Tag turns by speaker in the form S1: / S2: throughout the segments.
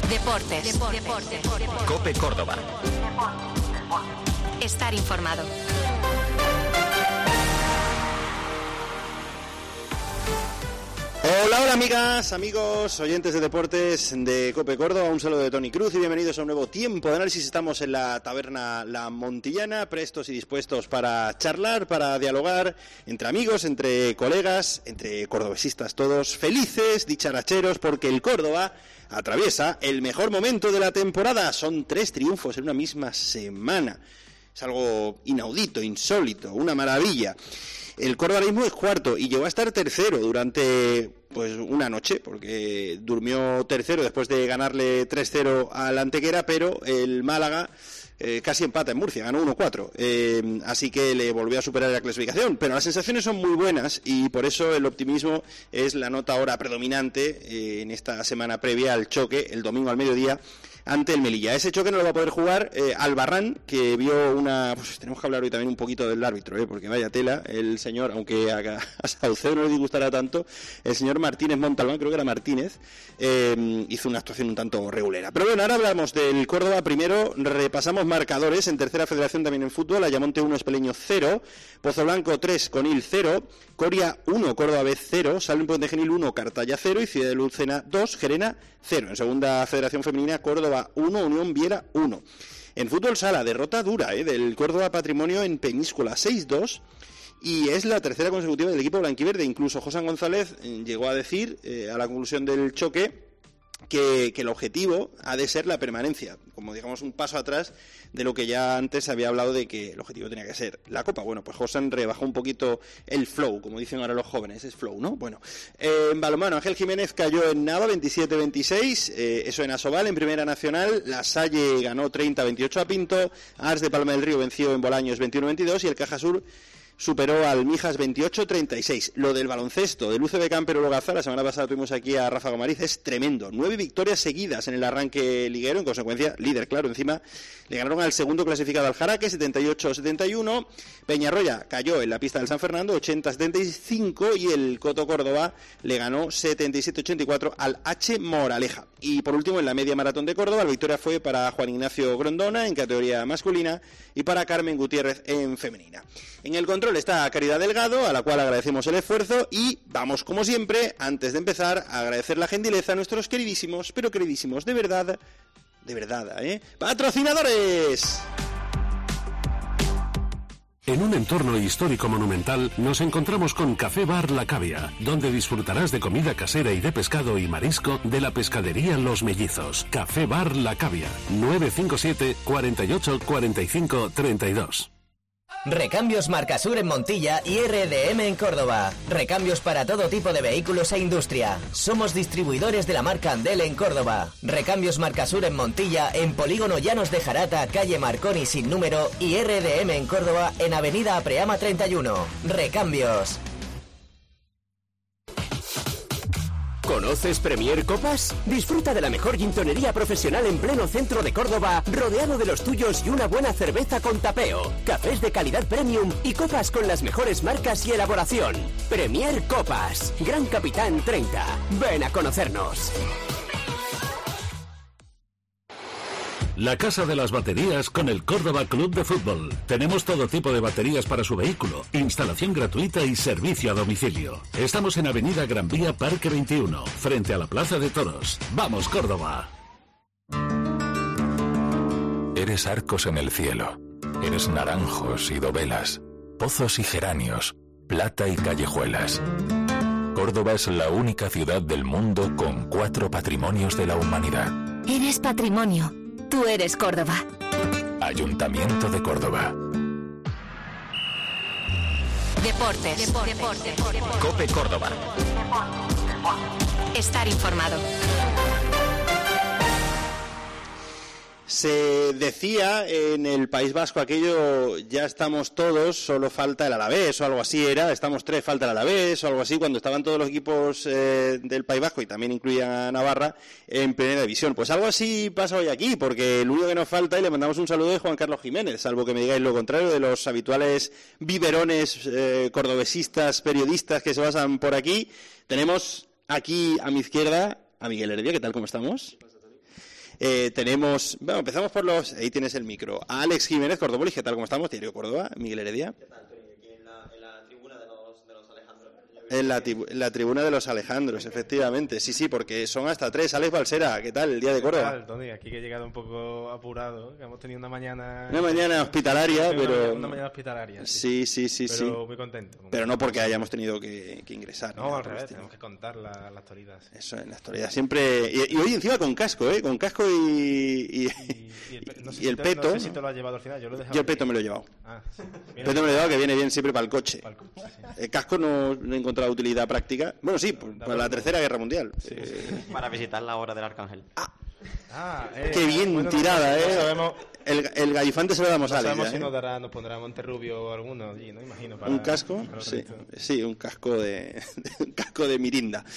S1: Deportes.
S2: COPE Córdoba.
S1: Estar informado.
S3: Hola amigas, amigos, oyentes de deportes de COPE Córdoba, un saludo de Toni Cruz y bienvenidos a un nuevo tiempo de análisis. Estamos en la taberna La Montillana, prestos y dispuestos para charlar, para dialogar entre amigos, entre colegas, entre cordobesistas todos, felices, dicharacheros, porque el Córdoba atraviesa el mejor momento de la temporada. Son 3 triunfos en una misma semana. Es algo inaudito, insólito, una maravilla. El Córdoba ahora mismo es cuarto y llegó a estar tercero durante una noche, porque durmió tercero después de ganarle 3-0 al Antequera, pero el Málaga casi empata en Murcia, ganó 1-4, así que le volvió a superar la clasificación. Pero las sensaciones son muy buenas y por eso el optimismo es la nota ahora predominante en esta semana previa al choque, el domingo al mediodía, ante el Melilla. Ese choque no lo va a poder jugar Albarrán, que vio una... tenemos que hablar hoy también un poquito del árbitro, porque vaya tela, el señor, aunque a Saucedo no le disgustará tanto, el señor Martínez Montalbán, creo que era Martínez, hizo una actuación un tanto regulera. Pero bueno, ahora hablamos del Córdoba. Primero repasamos marcadores en tercera federación también en fútbol. Ayamonte 1, Espeleño 0, Pozo Blanco 3, Conil 0, Coria 1, Córdoba B 0, Salem Puente Genil 1, Cartaya 0 y Ciudad de Lucena 2, Gerena 0. En segunda federación femenina, Córdoba 1, Unión Viera 1. En fútbol sala, derrota dura del Córdoba Patrimonio en Peñíscola 6-2 y es la tercera consecutiva del equipo blanquiverde. Incluso José González llegó a decir a la conclusión del choque que el objetivo ha de ser la permanencia, como digamos un paso atrás de lo que ya antes había hablado de que el objetivo tenía que ser la Copa. Bueno, pues José rebajó un poquito el flow, como dicen ahora los jóvenes, es flow, ¿no? Bueno, en balonmano, Ángel Jiménez cayó en Nava 27-26, eso en Asobal. En Primera Nacional, La Salle ganó 30-28 a Pinto, Ars de Palma del Río venció en Bolaños 21-22 y el Caja Sur superó al Mijas 28-36. Lo del baloncesto del UCB Campero Logaza, la semana pasada tuvimos aquí a Rafa Gomariz, es tremendo. 9 victorias seguidas en el arranque liguero, en consecuencia, líder, claro, encima le ganaron al segundo clasificado al Jaraque, 78-71. Peñarroya cayó en la pista del San Fernando, 80-75, y el Coto Córdoba le ganó 77-84 al H Moraleja. Y por último, en la media maratón de Córdoba, la victoria fue para Juan Ignacio Grondona en categoría masculina y para Carmen Gutiérrez en femenina. En el control está Caridad Delgado, a la cual agradecemos el esfuerzo, y vamos, como siempre, antes de empezar, a agradecer la gentileza a nuestros queridísimos, pero queridísimos de verdad, patrocinadores.
S4: En un entorno histórico monumental nos encontramos con Café Bar La Cavia, donde disfrutarás de comida casera y de pescado y marisco de la pescadería Los Mellizos. Café Bar La Cavia, 957 48 45 32.
S5: Recambios Marcasur en Montilla y RDM en Córdoba. Recambios para todo tipo de vehículos e industria. Somos distribuidores de la marca Andel en Córdoba. Recambios Marcasur en Montilla, en Polígono Llanos de Jarata, calle Marconi sin número, y RDM en Córdoba, en Avenida Apreama 31. Recambios.
S6: ¿Conoces Premier Copas? Disfruta de la mejor gintonería profesional en pleno centro de Córdoba, rodeado de los tuyos y una buena cerveza con tapeo, cafés de calidad premium y copas con las mejores marcas y elaboración. Premier Copas, Gran Capitán 30. Ven a conocernos.
S4: La Casa de las Baterías con el Córdoba Club de Fútbol. Tenemos todo tipo de baterías para su vehículo, instalación gratuita y servicio a domicilio. Estamos en Avenida Gran Vía Parque 21, frente a la Plaza de Toros. ¡Vamos, Córdoba!
S7: Eres arcos en el cielo. Eres naranjos y dovelas, pozos y geranios, plata y callejuelas. Córdoba es la única ciudad del mundo con 4 patrimonios de la humanidad.
S1: Eres patrimonio. Tú eres Córdoba.
S7: Ayuntamiento de Córdoba.
S1: Deportes.
S2: COPE Córdoba.
S1: Estar informado.
S3: Se decía en el País Vasco aquello, ya estamos todos, solo falta el Alavés o algo así era, estamos 3, falta el Alavés o algo así, cuando estaban todos los equipos del País Vasco, y también incluía a Navarra, en primera división. Pues algo así pasa hoy aquí, porque el único que nos falta, y le mandamos un saludo, es Juan Carlos Jiménez, salvo que me digáis lo contrario de los habituales biberones cordobesistas, periodistas que se basan por aquí. Tenemos aquí a mi izquierda a Miguel Heredia. ¿Qué tal? ¿Cómo estamos? Empezamos por los... Ahí tienes el micro. Alex Jiménez, Cordoboli, ¿qué tal? ¿Cómo estamos? Diario Córdoba, Miguel Heredia.
S8: ¿Qué tal, Tony? Aquí en la tribuna de los Alejandros.
S3: En la tribuna de los Alejandros, efectivamente. Sí, porque son hasta 3. Alex Balsera, ¿qué tal? El día de Córdoba.
S9: ¿Qué tal, Tony? Aquí que he llegado un poco apurado, que hemos tenido una mañana...
S3: Una mañana hospitalaria, pero...
S9: Una mañana hospitalaria,
S3: sí.
S9: Pero muy contento.
S3: Pero no porque hayamos tenido que ingresar.
S9: No, al revés, tenemos que contar la actualidad. Sí.
S3: Eso, en la actualidad siempre... Y hoy encima con casco, ¿eh? Con casco y el peto.
S9: No sé si te lo has llevado al final, yo lo he dejado.
S3: Yo el peto me lo he llevado.
S9: Sí.
S3: El peto me lo he llevado, que viene bien siempre para el coche.
S9: Sí.
S3: El casco no he encontrado utilidad práctica. Bueno, sí, para la Tercera Guerra Mundial.
S8: Sí. Para visitar la obra del Arcángel.
S3: Qué bien tirada,
S9: no sabemos,
S3: el gallifante se lo damos a Alex.
S9: No sabemos si nos pondrá Monterrubio o alguno allí, ¿no? Imagino.
S3: ¿Un casco? Sí, un casco de Mirinda.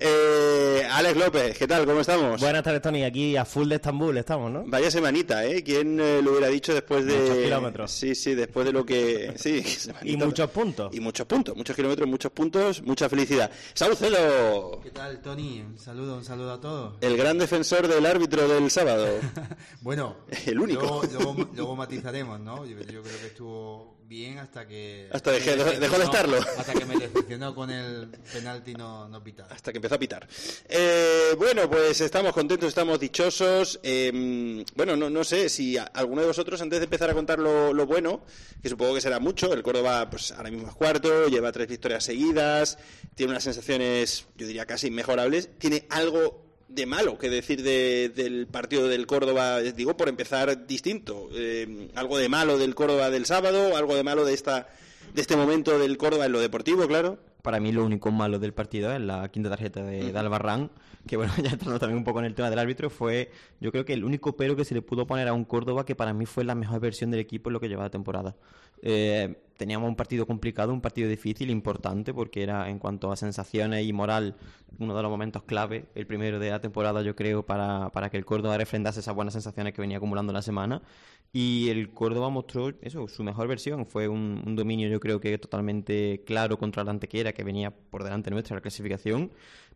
S3: Alex López, ¿qué tal? ¿Cómo estamos?
S10: Buenas tardes, Tony. Aquí a full de Estambul estamos, ¿no?
S3: Vaya semanita, ¿eh? ¿Quién lo hubiera dicho después de...
S10: Muchos kilómetros.
S3: Sí, después de lo que... Sí,
S10: y muchos puntos.
S3: Muchos kilómetros, muchos puntos, mucha felicidad. Saucedo.
S11: ¿Qué tal, Tony? Un saludo a todos.
S3: El gran defensor del árbitro del sábado.
S11: Bueno,
S3: el único.
S11: Luego matizaremos, ¿no? Yo creo que estuvo bien hasta que...
S3: dejó de estarlo.
S11: Hasta que me decepcionó con el penalti no pitar.
S3: Hasta que empezó a pitar. Bueno, pues estamos contentos, estamos dichosos. Bueno, no sé si alguno de vosotros, antes de empezar a contar lo bueno, que supongo que será mucho, el Córdoba pues ahora mismo es cuarto, lleva 3 victorias seguidas, tiene unas sensaciones, yo diría casi inmejorables, tiene algo de malo que decir del partido del Córdoba, digo por empezar distinto, algo de malo del Córdoba del sábado, algo de malo de este momento del Córdoba en lo deportivo, claro.
S8: Para mí lo único malo del partido es la quinta tarjeta de Albarrán, que bueno, ya entrando también un poco en el tema del árbitro, fue yo creo que el único pero que se le pudo poner a un Córdoba que para mí fue la mejor versión del equipo en lo que lleva la temporada. Teníamos un partido complicado, un partido difícil, importante, porque era en cuanto a sensaciones y moral uno de los momentos clave, el primero de la temporada yo creo para que el Córdoba refrendase esas buenas sensaciones que venía acumulando la semana, y el Córdoba mostró eso, su mejor versión, fue un dominio yo creo que totalmente claro contra la Antequera, que venía por delante nuestra la clasificación.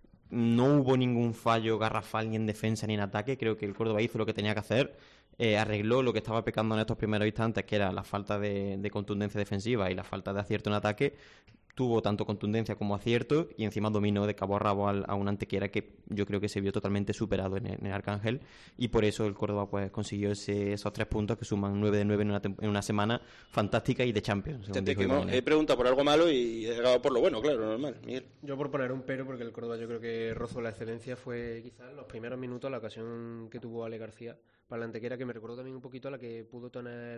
S8: No hubo ningún fallo garrafal ni en defensa ni en ataque, creo que el Córdoba hizo lo que tenía que hacer, arregló lo que estaba pecando en estos primeros instantes, que era la falta de contundencia defensiva y la falta de acierto en ataque. Tuvo tanto contundencia como acierto y encima dominó de cabo a rabo a una Antequera que yo creo que se vio totalmente superado en el Arcángel, y por eso el Córdoba pues consiguió esos 3 puntos que suman 9 de 9 en una semana fantástica y de Champions.
S3: He preguntado por algo malo y he llegado por lo bueno, claro, normal. Miguel.
S12: Yo por poner un pero, porque el Córdoba yo creo que rozó la excelencia, fue quizás en los primeros minutos la ocasión que tuvo Ale García para la Antequera, que me recordó también un poquito a la que pudo tener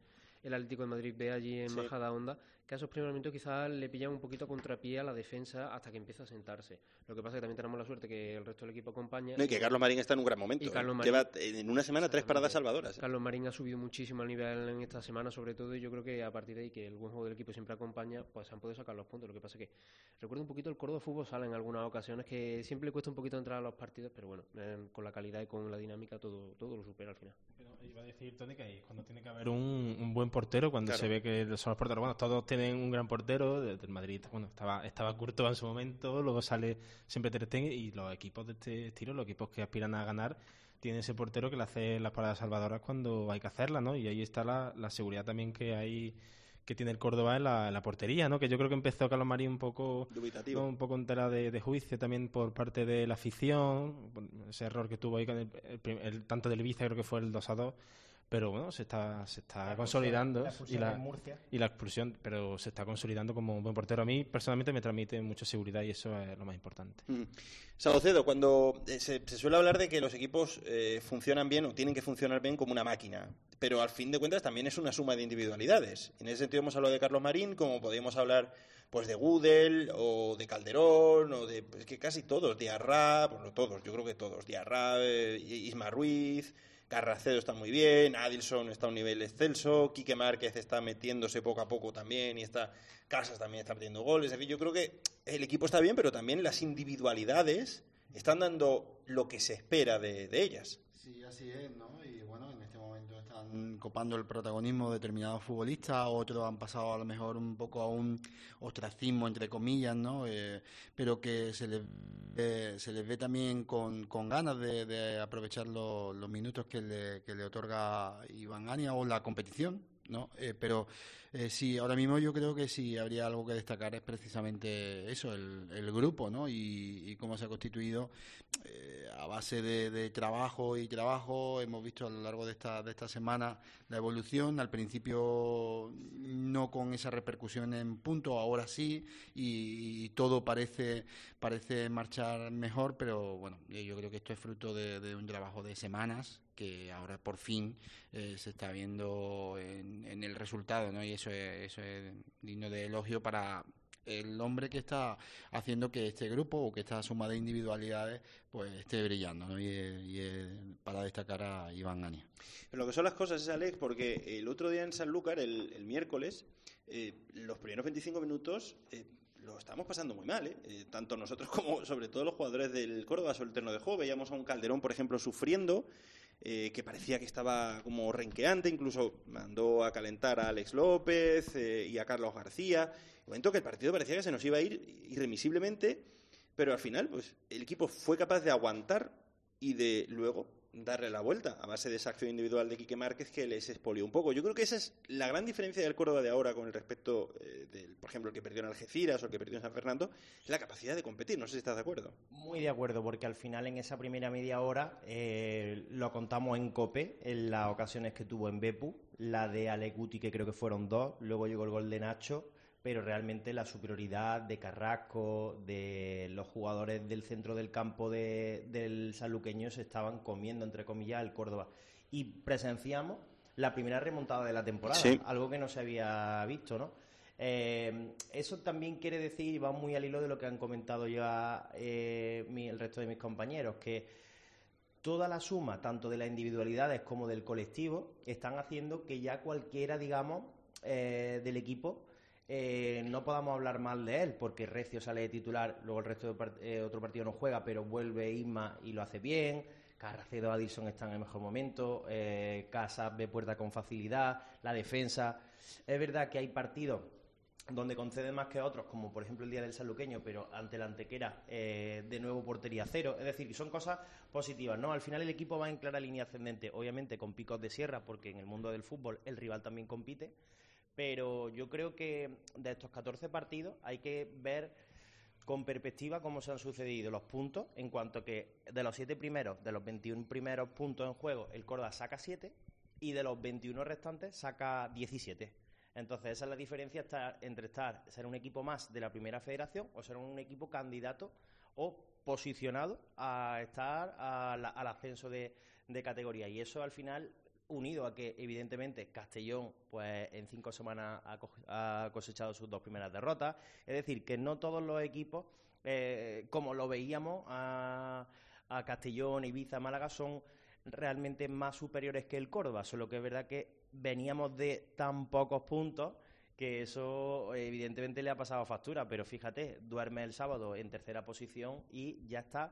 S12: el Atlético de Madrid B allí en Majada Honda, que a esos primeros minutos quizás le pillan un poquito a contrapié a la defensa hasta que empieza a sentarse. Lo que pasa es que también tenemos la suerte que el resto del equipo acompaña.
S3: No, y que Carlos Marín está en un gran momento. Lleva en una semana 3 paradas salvadoras.
S12: Carlos Marín ha subido muchísimo el nivel en esta semana, sobre todo, y yo creo que a partir de ahí, que el buen juego del equipo siempre acompaña, pues han podido sacar los puntos. Lo que pasa es que recuerdo un poquito el Córdoba Fútbol Sala en algunas ocasiones, que siempre le cuesta un poquito entrar a los partidos, pero bueno, con la calidad y con la dinámica todo lo supera al final.
S9: Iba a decir, Tony, que ahí cuando tiene que haber un buen portero, cuando se ve que son los porteros, bueno, todos tienen un gran portero, del Madrid, bueno, estaba Courtois en su momento, luego sale siempre Ter Stegen, y los equipos de este estilo, los equipos que aspiran a ganar, tienen ese portero que le hace las paradas salvadoras cuando hay que hacerlas, ¿no? Y ahí está la seguridad también que tiene el Córdoba en la portería, ¿no? Que yo creo que empezó Carlos Marín un poco dubitativo, ¿no? Un poco en tela de juicio también por parte de la afición, ese error que tuvo ahí con el tanto del Ibiza, creo que fue el 2-2, pero bueno, se está consolidando y la expulsión, pero se está consolidando como un buen portero. A mí personalmente me transmite mucha seguridad y eso es lo más importante.
S3: Saucedo, cuando se suele hablar de que los equipos funcionan bien o tienen que funcionar bien como una máquina, pero al fin de cuentas también es una suma de individualidades. En ese sentido hemos hablado de Carlos Marín, como podríamos hablar pues de Gudel o de Calderón o de pues que casi todos, Diarra, bueno, todos, yo creo que todos, Diarra, Isma Ruiz, Carracedo está muy bien, Adilson está a un nivel excelso, Quique Márquez está metiéndose poco a poco también, y Casas también está metiendo goles. En fin, yo creo que el equipo está bien, pero también las individualidades están dando lo que se espera de ellas.
S11: Sí, así es, ¿no? Y bueno, en este momento está están copando el protagonismo de determinados futbolistas, otros han pasado a lo mejor un poco a un ostracismo, entre comillas, ¿no? Pero que se les ve también con ganas de aprovechar los minutos que le otorga Iván Ania o la competición, ¿no? Pero sí, ahora mismo yo creo que sí habría algo que destacar, es precisamente eso, el grupo, ¿no? Y cómo se ha constituido a base de trabajo y trabajo. Hemos visto a lo largo de esta semana la evolución, al principio no con esa repercusión en punto, ahora sí, y todo parece marchar mejor, pero bueno, yo creo que esto es fruto de un trabajo de semanas que ahora por fin se está viendo en el resultado, ¿no? Y eso es digno de elogio para el hombre que está haciendo que este grupo o que esta suma de individualidades pues esté brillando, ¿no? Y para destacar a Iván Ania.
S3: Pero lo que son las cosas es, Alex, porque el otro día en Sanlúcar, el miércoles, los primeros 25 minutos lo estamos pasando muy mal, tanto nosotros como sobre todo los jugadores del Córdoba sobre el terreno de juego. Veíamos a un Calderón, por ejemplo, sufriendo, que parecía que estaba como renqueante, incluso mandó a calentar a Alex López y a Carlos García. Un momento que el partido parecía que se nos iba a ir irremisiblemente, pero al final pues el equipo fue capaz de aguantar y de luego darle la vuelta a base de esa acción individual de Quique Márquez que les expolió un poco. Yo creo que esa es la gran diferencia del Córdoba de ahora con el respecto por ejemplo, el que perdió en Algeciras o el que perdió en San Fernando, es la capacidad de competir. No sé si estás de acuerdo.
S10: Muy de acuerdo, porque al final en esa primera media hora lo contamos en COPE, en las ocasiones que tuvo en Bepu, la de Ale Guti, que creo que fueron 2, luego llegó el gol de Nacho, pero realmente la superioridad de Carrasco, de los jugadores del centro del campo del sanluqueño se estaban comiendo, entre comillas, el Córdoba. Y presenciamos la primera remontada de la temporada, sí, algo que no se había visto, ¿no? Eso también quiere decir, y va muy al hilo de lo que han comentado ya el resto de mis compañeros, que toda la suma, tanto de las individualidades como del colectivo, están haciendo que ya cualquiera, digamos, del equipo no podamos hablar mal de él, porque Recio sale de titular, luego el resto de otro partido no juega, pero vuelve Isma y lo hace bien. Carracedo, Adilson están en el mejor momento, Casas ve puerta con facilidad, la defensa. Es verdad que hay partidos donde conceden más que otros, como por ejemplo el día del sanluqueño, pero ante la Antequera de nuevo portería cero. Es decir, son cosas positivas, ¿no? Al final el equipo va en clara línea ascendente, obviamente con picos de sierra, porque en el mundo del fútbol el rival también compite, pero yo creo que de estos 14 partidos hay que ver con perspectiva cómo se han sucedido los puntos, en cuanto que de los 7 primeros, de los 21 primeros puntos en juego, el Córdoba saca 7 y de los 21 restantes saca 17. Entonces esa es la diferencia entre ser un equipo más de la primera federación o ser un equipo candidato o posicionado a estar al ascenso de categoría. Y eso al final, unido a que evidentemente Castellón pues en 5 semanas ha cosechado sus 2 primeras derrotas, es decir, que no todos los equipos, como lo veíamos a Castellón, Ibiza, Málaga, son realmente más superiores que el Córdoba, solo que es verdad que veníamos de tan pocos puntos que eso evidentemente le ha pasado factura, pero fíjate, duerme el sábado en tercera posición y ya está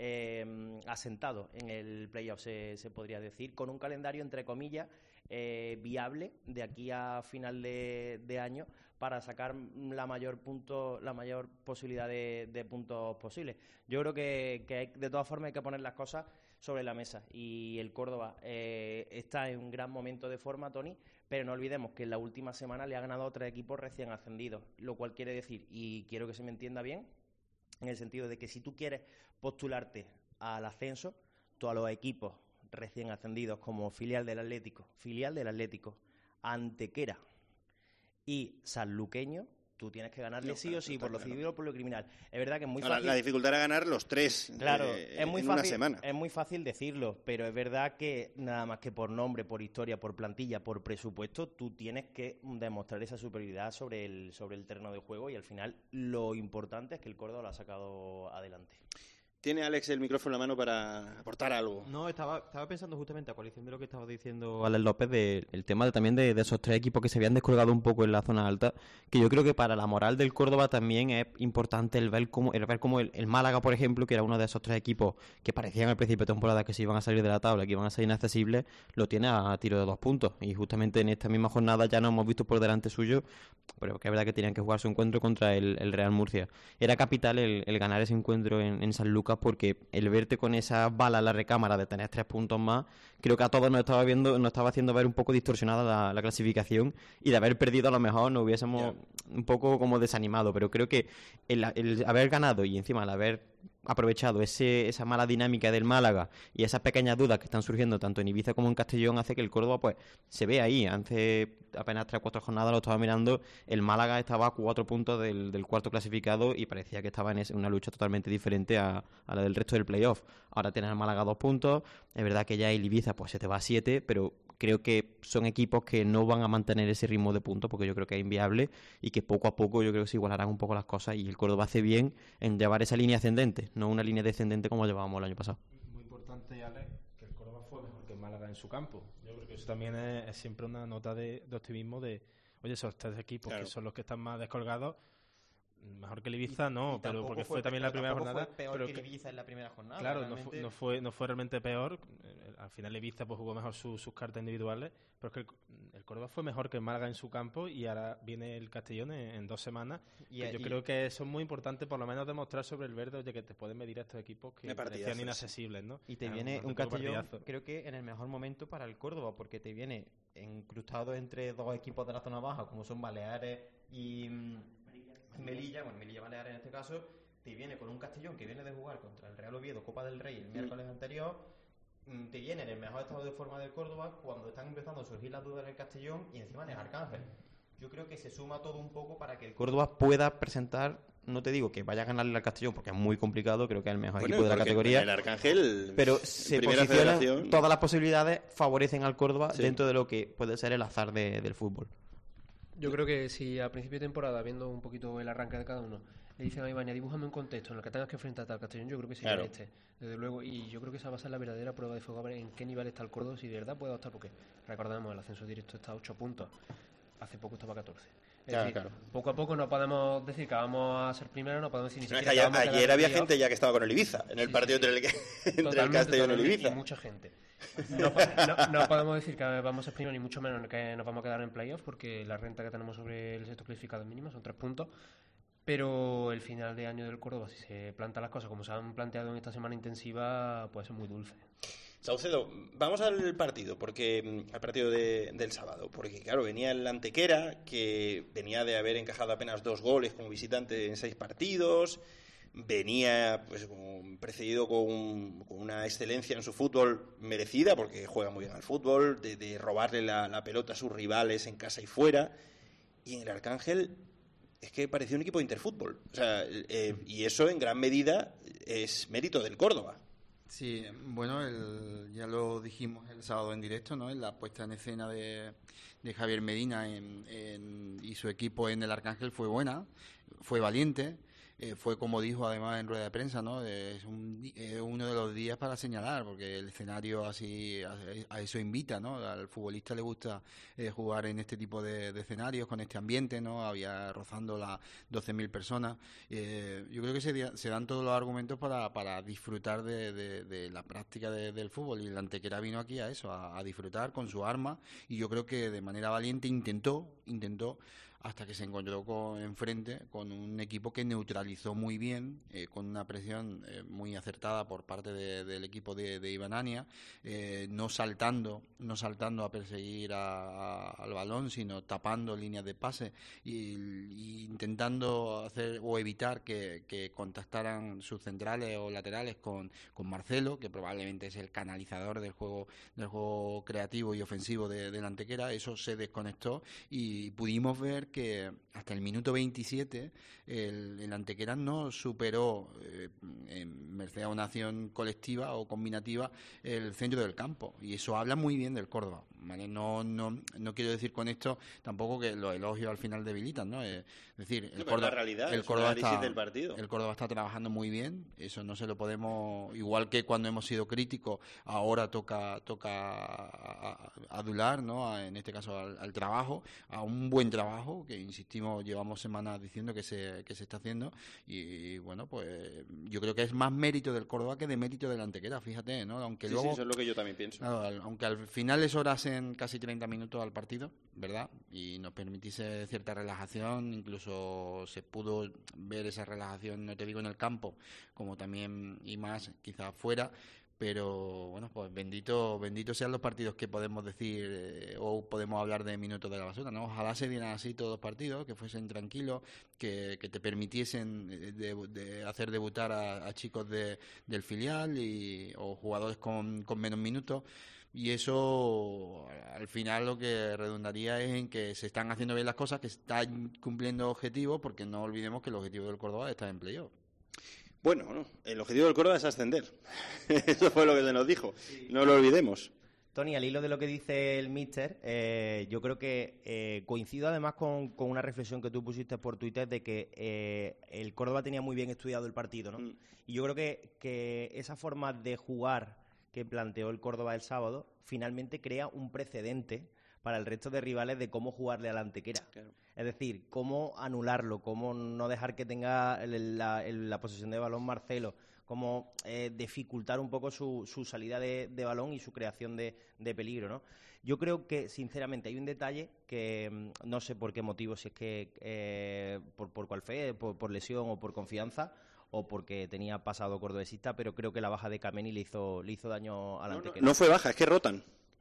S10: asentado en el playoff, se podría decir, con un calendario entre comillas viable de aquí a final de año para sacar la mayor posibilidad de puntos posibles. Yo creo que de todas formas hay que poner las cosas sobre la mesa y el Córdoba está en un gran momento de forma, Tony, pero no olvidemos que en la última semana le ha ganado a 3 equipos recién ascendidos, lo cual quiere decir, y quiero que se me entienda bien, en el sentido de que si tú quieres postularte al ascenso, tú a los equipos recién ascendidos como filial del Atlético, Antequera y Sanluqueño, tú tienes que ganarle sí o sí, por lo civil o por lo criminal. Es verdad que es muy fácil. La
S3: dificultad era ganar los 3
S10: es muy
S3: en
S10: fácil,
S3: una semana.
S10: Es muy fácil decirlo, pero es verdad que nada más que por nombre, por historia, por plantilla, por presupuesto, tú tienes que demostrar esa superioridad sobre el terreno de juego y al final lo importante es que el Córdoba lo ha sacado adelante.
S3: Tiene Alex el micrófono en la mano para aportar algo.
S8: No, estaba pensando justamente a coalición de lo que estaba diciendo Alex López, el tema también de esos tres equipos que se habían descolgado un poco en la zona alta, que yo creo que para la moral del Córdoba también es importante el ver cómo el Málaga, por ejemplo, que era uno de esos tres equipos que parecían al principio de temporada que se iban a salir de la tabla, que iban a ser inaccesibles, lo tiene a tiro de 2 puntos. Y justamente en esta misma jornada ya nos hemos visto por delante suyo, pero que es verdad que tenían que jugar su encuentro contra el Real Murcia. Era capital el ganar ese encuentro en San Lucas, porque el verte con esa bala en la recámara de tener 3 puntos más, creo que a todos nos estaba haciendo ver un poco distorsionada la clasificación, y de haber perdido a lo mejor nos hubiésemos un poco como desanimado, pero creo que el haber ganado y encima el haber aprovechado esa mala dinámica del Málaga y esas pequeñas dudas que están surgiendo tanto en Ibiza como en Castellón hace que el Córdoba pues se vea ahí. Hace apenas 3 o 4 jornadas lo estaba mirando, el Málaga estaba a 4 puntos del cuarto clasificado y parecía que estaba en una lucha totalmente diferente a la del resto del playoff. Ahora tienes al Málaga 2 puntos, es verdad que ya el Ibiza pues se te va a 7, pero creo que son equipos que no van a mantener ese ritmo de puntos porque yo creo que es inviable y que poco a poco yo creo que se igualarán un poco las cosas, y el Córdoba hace bien en llevar esa línea ascendente, no una línea descendente como llevábamos el año pasado.
S9: Muy importante, Alex, que el Córdoba fue mejor que el Málaga en su campo. Yo creo que eso también es siempre una nota de optimismo oye, esos tres equipos que son los que están más descolgados, mejor que el Ibiza no, pero porque fue también la primera jornada.
S8: Fue peor que el Ibiza en la primera jornada.
S9: Claro,
S8: realmente...
S9: no fue realmente peor. Al final el Ibiza pues jugó mejor sus cartas individuales, pero es que el Córdoba fue mejor que el Málaga en su campo, y ahora viene el Castellón en 2 semanas. Yo creo que eso es muy importante, por lo menos demostrar sobre el verde, oye, que te pueden medir a estos equipos que parecían inaccesibles, ¿no?
S8: Y te viene un Castellón, creo que en el mejor momento para el Córdoba, porque te viene incrustado entre 2 equipos de la zona baja, como son Baleares y Melilla Baleares en este caso. Te viene con un Castellón que viene de jugar contra el Real Oviedo, Copa del Rey, el miércoles anterior. Te viene en el mejor estado de forma del Córdoba cuando están empezando a surgir las dudas en el Castellón, y encima en el Arcángel. Yo creo que se suma todo un poco para que el Córdoba pueda presentar, no te digo que vaya a ganarle al Castellón porque es muy complicado, creo que es el mejor equipo de la categoría,
S3: el Arcángel,
S8: pero se posicionan, todas las posibilidades favorecen al Córdoba dentro de lo que puede ser el azar del fútbol.
S12: Yo creo que si a principio de temporada, viendo un poquito el arranque de cada uno, le dicen a Ibañez, dibújame un contexto en el que tengas que enfrentarte al Castellón, yo creo que sería desde luego, y yo creo que esa va a ser la verdadera prueba de fuego, a ver en qué nivel está el Córdoba, si de verdad puede optar, porque recordemos, el ascenso directo está a 8 puntos, hace poco estaba a 14. Es decir, poco a poco no podemos decir que vamos a ser primero, no podemos decir ni siquiera que vamos a
S3: ayer había gente ya que estaba con el Ibiza, en el partido entre el Castellón y el Ibiza.
S12: Y mucha gente. No podemos decir que vamos a ser primero, ni mucho menos que nos vamos a quedar en playoff, porque la renta que tenemos sobre el sexto clasificado mínimo son 3 puntos. Pero el final de año del Córdoba, si se plantan las cosas como se han planteado en esta semana intensiva, puede ser muy dulce.
S3: Saucedo, vamos al partido, al partido del sábado, porque claro, venía el Antequera, que venía de haber encajado apenas 2 goles como visitante en 6 partidos, venía pues precedido con una excelencia en su fútbol merecida, porque juega muy bien al fútbol, de robarle la pelota a sus rivales en casa y fuera, y en el Arcángel es que parecía un equipo de Interfútbol, o sea, y eso en gran medida es mérito del Córdoba.
S11: Sí, bueno, ya lo dijimos el sábado en directo, ¿no? En la puesta en escena de Javier Medina y su equipo en el Arcángel fue buena, fue valiente, fue como dijo además en rueda de prensa, ¿no? Es uno de los días para señalar, porque el escenario así a eso invita, ¿no? Al futbolista le gusta jugar en este tipo de escenarios, con este ambiente, ¿no? Había rozando las 12.000 personas. Yo creo que se dan todos los argumentos para disfrutar de la práctica del fútbol, y el Antequera vino aquí a eso, a disfrutar con su arma, y yo creo que de manera valiente intentó hasta que se encontró enfrente con un equipo que neutralizó muy bien, con una presión muy acertada por parte del equipo de Ibanania, no saltando a perseguir al balón, sino tapando líneas de pase y intentando hacer o evitar que contactaran sus centrales o laterales con Marcelo, que probablemente es el canalizador del juego creativo y ofensivo del Antequera. Eso se desconectó y pudimos ver que hasta el minuto 27 el Antequera no superó, merced a una acción colectiva o combinativa, el centro del campo. Y eso habla muy bien del Córdoba, ¿vale? No quiero decir con esto tampoco que los elogios al final debilitan, ¿no? Es decir, el Córdoba,
S3: la realidad,
S11: el Córdoba
S3: análisis del partido.
S11: El Córdoba está trabajando muy bien, eso no se lo podemos, igual que cuando hemos sido críticos, ahora toca adular, ¿no? En este caso al trabajo, a un buen trabajo que, insistimos, llevamos semanas diciendo que se está haciendo, y bueno, pues yo creo que es más mérito del Córdoba que de mérito del Antequera, fíjate, ¿no? Aunque
S3: sí,
S11: luego,
S3: sí, eso es lo que yo también pienso.
S11: Claro, aunque al final les horasen casi 30 minutos al partido, ¿verdad? Y nos permitiese cierta relajación, incluso se pudo ver esa relajación, no te digo en el campo, como también y más quizás fuera, pero bueno, pues bendito sean los partidos que podemos decir o podemos hablar de minutos de la basura, ¿no? Ojalá se dieran así todos los partidos, que fuesen tranquilos, que te permitiesen de hacer debutar a chicos del filial o jugadores con menos minutos. Y eso, al final, lo que redundaría es en que se están haciendo bien las cosas, que están cumpliendo objetivos, porque no olvidemos que el objetivo del Córdoba está en playoff.
S3: Bueno, el objetivo del Córdoba es ascender. Eso fue lo que se nos dijo. No lo olvidemos.
S10: Tony, al hilo de lo que dice el míster, yo creo que coincido además con una reflexión que tú pusiste por Twitter de que el Córdoba tenía muy bien estudiado el partido, ¿no? Y yo creo que esa forma de jugar que planteó el Córdoba el sábado finalmente crea un precedente para el resto de rivales de cómo jugarle al Antequera. Claro. Es decir, cómo anularlo, cómo no dejar que tenga la posesión de balón Marcelo, cómo dificultar un poco su salida de balón y su creación de peligro, ¿no? Yo creo que, sinceramente, hay un detalle que no sé por qué motivo, si es que por cuál fue, por lesión o por confianza, o porque tenía pasado cordobesista, pero creo que la baja de Kameni le hizo daño al Antequera.
S3: No fue baja, es que rotan.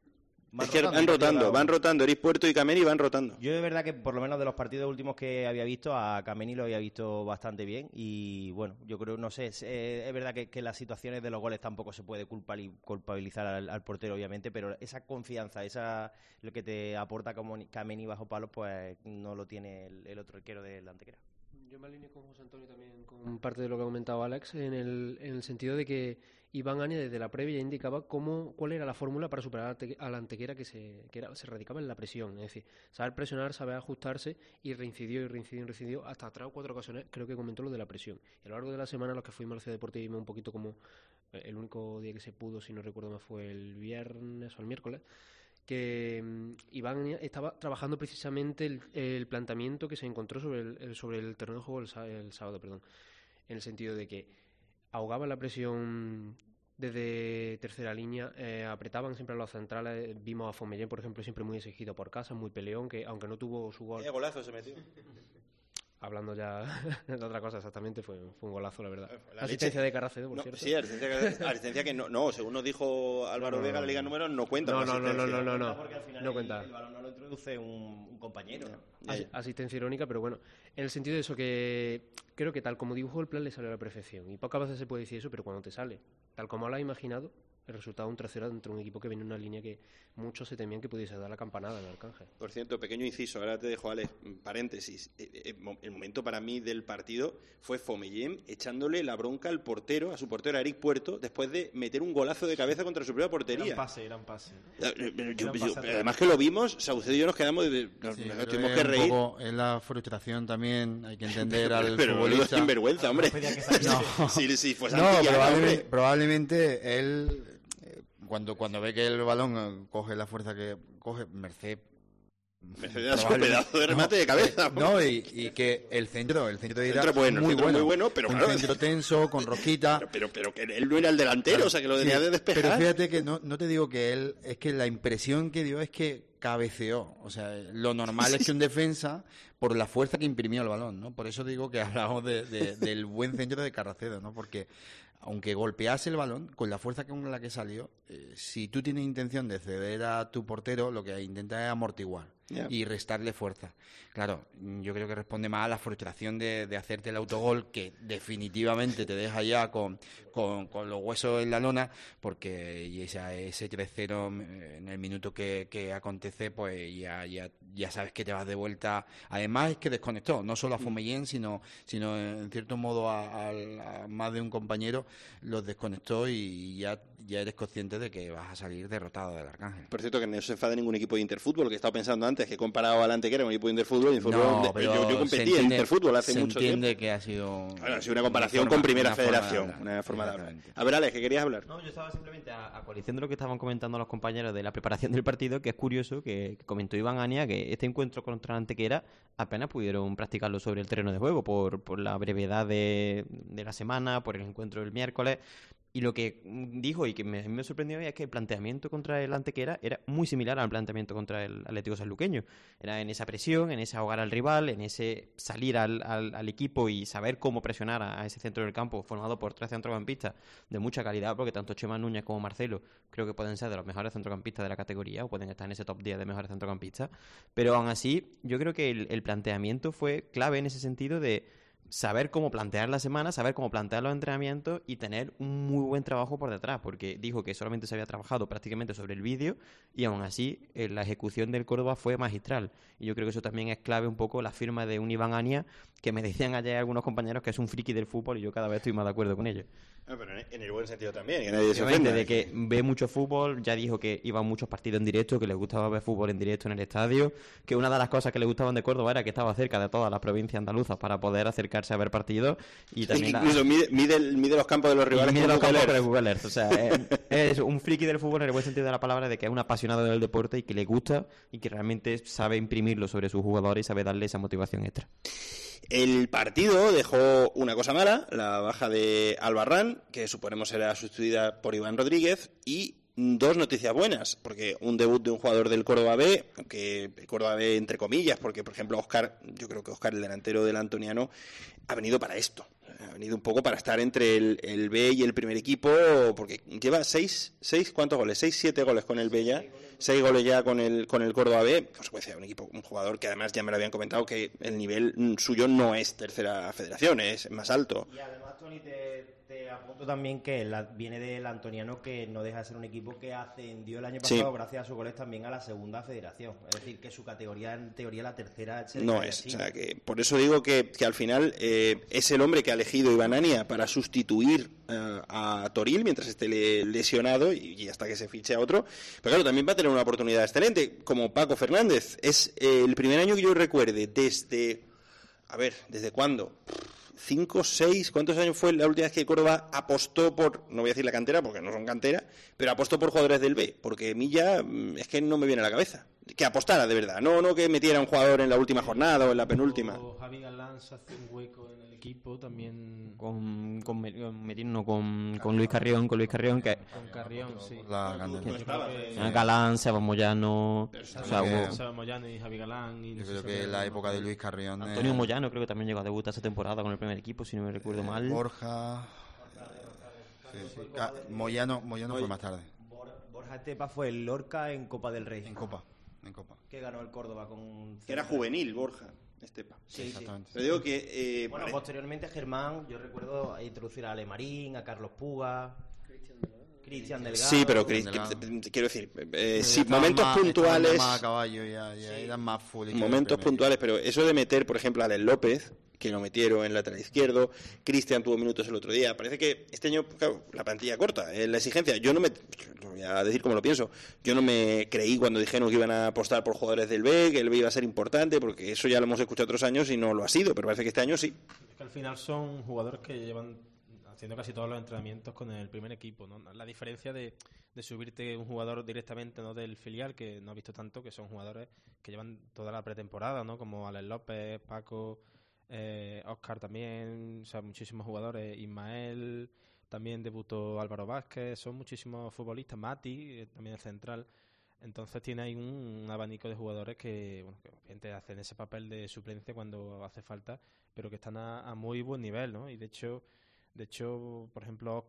S3: Van rotando. Eric Puerto y Kameni van rotando.
S10: Yo de verdad que, por lo menos de los partidos últimos que había visto, a Kameni lo había visto bastante bien. Y bueno, yo creo, no sé, es verdad que las situaciones de los goles tampoco se puede culpabilizar al portero, obviamente, pero esa confianza, lo que te aporta como Kameni bajo palos, pues no lo tiene el otro arquero del Antequera.
S12: Yo me alineo con José Antonio también con parte de lo que ha comentado Alex, en el sentido de que Iván Áñez desde la previa ya indicaba cuál era la fórmula para superar a la Antequera, que se radicaba en la presión, es decir, saber presionar, saber ajustarse, y reincidió hasta 3 o 4 ocasiones, creo que comentó lo de la presión. Y a lo largo de la semana, los que fuimos a la Ciudad Deportiva, vimos un poquito como el único día que se pudo, si no recuerdo mal, fue el viernes o el miércoles, que Iván estaba trabajando precisamente el planteamiento que se encontró sobre el terreno de juego el sábado, en el sentido de que ahogaban la presión desde tercera línea, apretaban siempre a los centrales. Vimos a Fomellén, por ejemplo, siempre muy exigido por casa, muy peleón, que aunque no tuvo su gol...
S3: ¿Qué golazo se metió?
S12: Hablando ya de otra cosa, exactamente, fue un golazo, la verdad. La asistencia de Carracedo, por cierto.
S3: Sí, asistencia que no, según nos dijo Álvaro Vega, la Liga Número no cuenta.
S12: No.
S10: Porque al final
S12: no cuenta.
S10: El balón no lo introduce un compañero.
S12: Asistencia irónica, pero bueno, en el sentido de eso, que creo que tal como dibujó el plan le salió a la perfección. Y pocas veces se puede decir eso, pero cuando te sale, tal como lo has imaginado, el resultado un 3-0 entre un equipo que viene en una línea que muchos se temían que pudiese dar la campanada en el Arcángel.
S3: Por cierto, pequeño inciso, ahora te dejo, Alex, paréntesis. El momento para mí del partido fue Fomellén echándole la bronca al portero, a su portero, a Eric Puerto, después de meter un golazo de cabeza contra su propia portería.
S9: Eran pase.
S3: Además que lo vimos, Saucedo y yo nos quedamos nos tuvimos que reír.
S11: Es la frustración también, hay que entender al
S3: pero
S11: futbolista.
S3: Sin vergüenza, hombre.
S11: No,
S3: si fuese
S11: probablemente él... Cuando ve que el balón coge la fuerza que coge, Merced
S3: da su pedazo de remate de cabeza.
S11: No, y que el centro de ida
S3: muy bueno, pero
S11: un
S3: claro,
S11: centro tenso, con rosquita.
S3: Pero que él no era el delantero, claro, o sea, que lo tenía de despejar.
S11: Pero fíjate que no te digo que él, es que la impresión que dio es que cabeceó. O sea, lo normal es que un defensa, por la fuerza que imprimió el balón, ¿no? Por eso digo que hablamos del buen centro de Carracedo, ¿no? Porque aunque golpease el balón, con la fuerza con la que salió, si tú tienes intención de ceder a tu portero, lo que intentas es amortiguar. y restarle fuerza. Claro, yo creo que responde más a la frustración de hacerte el autogol, que definitivamente te deja ya con los huesos en la lona, porque ese 3-0 en el minuto que acontece, pues ya sabes que te vas de vuelta. Además es que desconectó, no solo a Fumellén, sino en cierto modo a más de un compañero, los desconectó y ya eres consciente de que vas a salir derrotado del Arcángel.
S3: Por cierto, que no se enfade ningún equipo de Interfútbol, que he estado pensando antes, que he comparado al Antequera con un equipo de Interfútbol, yo competí en Interfútbol hace mucho tiempo.
S11: Se entiende que ha sido...
S3: Bueno, ha sido una comparación con Primera Federación, una forma de hablar. A ver, Alex, ¿qué querías hablar?
S8: No, yo estaba simplemente actualizando lo que estaban comentando los compañeros de la preparación del partido, que es curioso, que comentó Iván Ania, que este encuentro contra Antequera apenas pudieron practicarlo sobre el terreno de juego, por la brevedad de la semana, por el encuentro del miércoles. Y lo que dijo y que me sorprendió es que el planteamiento contra el Antequera era muy similar al planteamiento contra el Atlético Sanluqueño. Era en esa presión, en ese ahogar al rival, en ese salir al equipo y saber cómo presionar a ese centro del campo formado por 3 centrocampistas de mucha calidad, porque tanto Chema Núñez como Marcelo creo que pueden ser de los mejores centrocampistas de la categoría o pueden estar en ese top 10 de mejores centrocampistas. Pero aún así, yo creo que el planteamiento fue clave en ese sentido de saber cómo plantear la semana, saber cómo plantear los entrenamientos y tener un muy buen trabajo por detrás, porque dijo que solamente se había trabajado prácticamente sobre el vídeo y aún así la ejecución del Córdoba fue magistral. Y yo creo que eso también es clave un poco la firma de un Iván Ania, que me decían ayer algunos compañeros que es un friki del fútbol y yo cada vez estoy más de acuerdo con ellos.
S3: Pero en el buen sentido también, que nadie se ofenda.
S8: De que ve mucho fútbol, ya dijo que iba a muchos partidos en directo, que le gustaba ver fútbol en directo en el estadio, que una de las cosas que le gustaban de Córdoba era que estaba cerca de todas las provincias andaluzas para poder acercarse a ver partidos. Y también
S3: incluso mide los campos de los rivales
S8: con el Google Earth. O sea, es un friki del fútbol en el buen sentido de la palabra, de que es un apasionado del deporte y que le gusta y que realmente sabe imprimirlo sobre sus jugadores y sabe darle esa motivación extra.
S3: El partido dejó una cosa mala, la baja de Albarrán, que suponemos será sustituida por Iván Rodríguez, y 2 noticias buenas, porque un debut de un jugador del Córdoba B, aunque el Córdoba B entre comillas, porque por ejemplo yo creo que Óscar, el delantero del Antoniano, ha venido para esto. Ha venido un poco para estar entre el B y el primer equipo, porque lleva 6 ¿cuántos goles? 7 goles con el B ya, 6 goles ya con el Córdoba B, consecuencia de un jugador que además ya me lo habían comentado que el nivel suyo no es tercera federación, es más alto.
S10: Y además, Tony, te apunto también que viene del Antoniano, que no deja de ser un equipo que ascendió el año pasado gracias a sus goles también a la segunda federación. Es decir, que su categoría en teoría la tercera
S3: no es. O sea, que por eso digo que al final es el hombre que ha elegido Iván Ania para sustituir a Toril mientras esté lesionado y hasta que se fiche a otro. Pero claro, también va a tener una oportunidad excelente, como Paco Fernández. Es el primer año que yo recuerde ¿desde cuándo? 5, 6, ¿cuántos años fue la última vez que Córdoba apostó por, no voy a decir la cantera porque no son cantera, pero apostó por jugadores del B? Porque Milla es que no me viene a la cabeza. Que apostara de verdad, no que metiera un jugador en la última jornada o en la penúltima.
S9: Javi Galán se hace un hueco en el equipo también.
S8: Con Luis Carrión, que...
S9: Con Carrión, sí.
S8: Galán, Seba Moyano...
S9: Seba Moyano y Javi Galán.
S11: Yo creo que la época de Luis Carrión...
S8: Antonio Moyano creo que también llegó a debutar esta temporada con el primer equipo, si no me recuerdo mal.
S11: Borja... Moyano fue más tarde.
S10: Borja Estepa fue el Lorca en Copa del Rey.
S11: En Copa.
S10: Que ganó el Córdoba con...
S3: Que era juvenil, Borja Estepa.
S10: Sí, exactamente.
S3: Pero digo que...
S10: posteriormente Germán, yo recuerdo introducir a Ale Marín, a Carlos Puga... Cristian Delgado.
S3: Sí, pero quiero decir, momentos puntuales...
S11: Más a caballo, ya eran más full.
S3: Momentos puntuales, pero eso de meter, por ejemplo, a Alex López, que lo metieron en lateral izquierdo, Cristian tuvo minutos el otro día, parece que este año, claro, la plantilla corta, la exigencia, lo voy a decir como lo pienso, yo no me creí cuando dijeron que iban a apostar por jugadores del B, que el B iba a ser importante, porque eso ya lo hemos escuchado otros años y no lo ha sido, pero parece que este año sí.
S9: Es que al final son jugadores que llevan haciendo casi todos los entrenamientos con el primer equipo, ¿no? La diferencia de subirte un jugador directamente, no del filial, que no ha visto tanto, que son jugadores que llevan toda la pretemporada, ¿no? Como Alex López, Paco, Óscar también, o sea, muchísimos jugadores, Ismael, también debutó Álvaro Vázquez, son muchísimos futbolistas, Mati, también el central. Entonces tiene ahí un abanico de jugadores que obviamente hacen ese papel de suplencia cuando hace falta, pero que están a muy buen nivel, ¿no? Y de hecho, por ejemplo, Óscar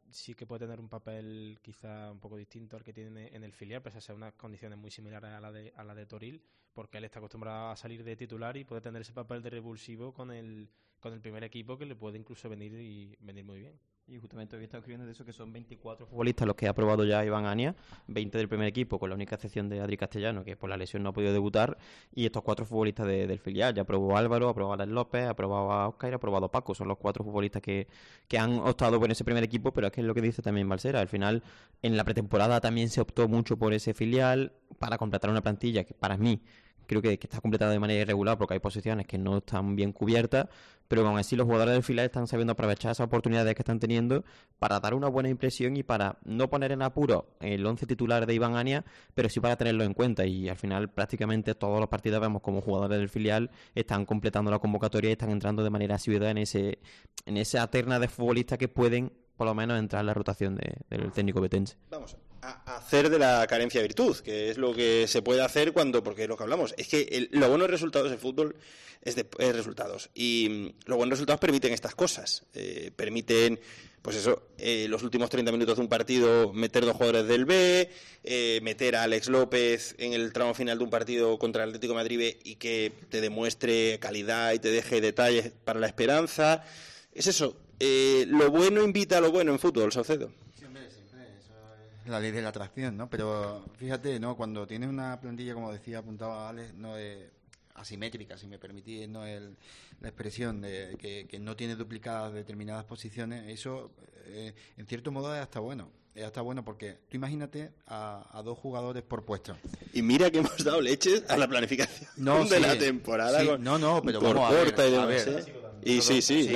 S9: sí que puede tener un papel quizá un poco distinto al que tiene en el filial, pese a ser unas condiciones muy similares a la de Toril, porque él está acostumbrado a salir de titular y puede tener ese papel de revulsivo con el primer equipo, que le puede incluso venir muy bien.
S8: Y justamente hoy he estado escribiendo de eso, que son 24 futbolistas los que ha probado ya Iván Ania, 20 del primer equipo, con la única excepción de Adri Castellano, que por la lesión no ha podido debutar, y estos 4 futbolistas del filial. Ya probó Álvaro, ha probado a Alex López, ha probado a Óscar y ha probado a Paco. Son los 4 futbolistas que han optado por ese primer equipo, pero es que es lo que dice también Balsera. Al final, en la pretemporada también se optó mucho por ese filial para completar una plantilla que para mí creo que está completada de manera irregular, porque hay posiciones que no están bien cubiertas, pero aún así los jugadores del filial están sabiendo aprovechar esas oportunidades que están teniendo para dar una buena impresión y para no poner en apuro el 11 titular de Iván Ania, pero sí para tenerlo en cuenta. Y al final prácticamente todos los partidos vemos como jugadores del filial están completando la convocatoria y están entrando de manera asidua en esa terna de futbolistas que pueden por lo menos entrar en la rotación del técnico betense.
S3: Vamos a hacer de la carencia virtud, que es lo que se puede hacer porque es lo que hablamos. Es que los buenos resultados del fútbol es resultados. Y los buenos resultados permiten estas cosas. Permiten, pues eso, los últimos 30 minutos de un partido meter 2 jugadores del B, meter a Alex López en el tramo final de un partido contra el Atlético de Madrid B y que te demuestre calidad y te deje detalles para la esperanza. Es eso. Lo bueno invita a lo bueno en fútbol, Saucedo.
S11: Siempre, eso es la ley de la atracción, ¿no? Pero fíjate, ¿no? Cuando tienes una plantilla, como decía, apuntaba Alex, no es asimétrica, si me permitís, no es la expresión de que no tiene duplicadas determinadas posiciones, eso en cierto modo es hasta bueno. Es hasta bueno porque tú imagínate a 2 jugadores por puesto.
S3: Y mira que hemos dado leches a la planificación de la temporada.
S11: Sí, pero
S3: por
S11: vamos
S3: a ver. Y sí,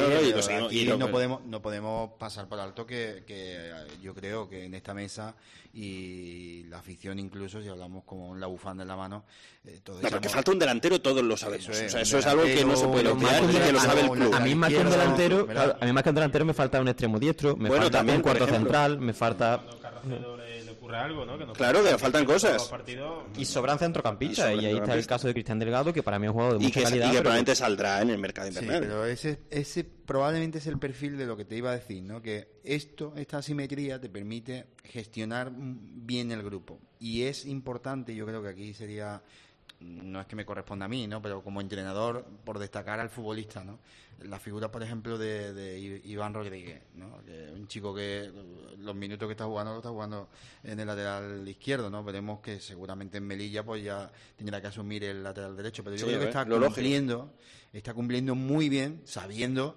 S11: no podemos pasar por alto que yo creo que en esta mesa y la afición incluso, si hablamos con la bufanda en la mano,
S3: porque falta un delantero, todos lo sabemos. Eso es algo que no se puede olvidar y que lo sabe el club.
S8: A mí más que un delantero, me falta un extremo diestro, me falta también un cuarto central, me falta...
S9: Le ocurre algo, ¿no?
S3: Claro, que faltan cosas.
S8: Y sobran centrocampistas, y ahí está el caso de Cristian Delgado, que para mí es un jugador de mucha calidad.
S3: Y que probablemente saldrá en el mercado invernal.
S11: Sí, pero ese probablemente es el perfil de lo que te iba a decir, ¿no? Que esta asimetría te permite gestionar bien el grupo. Y es importante, yo creo que aquí sería... No es que me corresponda a mí, ¿no? Pero como entrenador, por destacar al futbolista, ¿no? La figura, por ejemplo, de Iván Rodríguez, ¿no? Que un chico que los minutos que está jugando lo está jugando en el lateral izquierdo, ¿no? Veremos que seguramente en Melilla pues ya tendrá que asumir el lateral derecho, pero yo creo que está cumpliendo muy bien, sabiendo,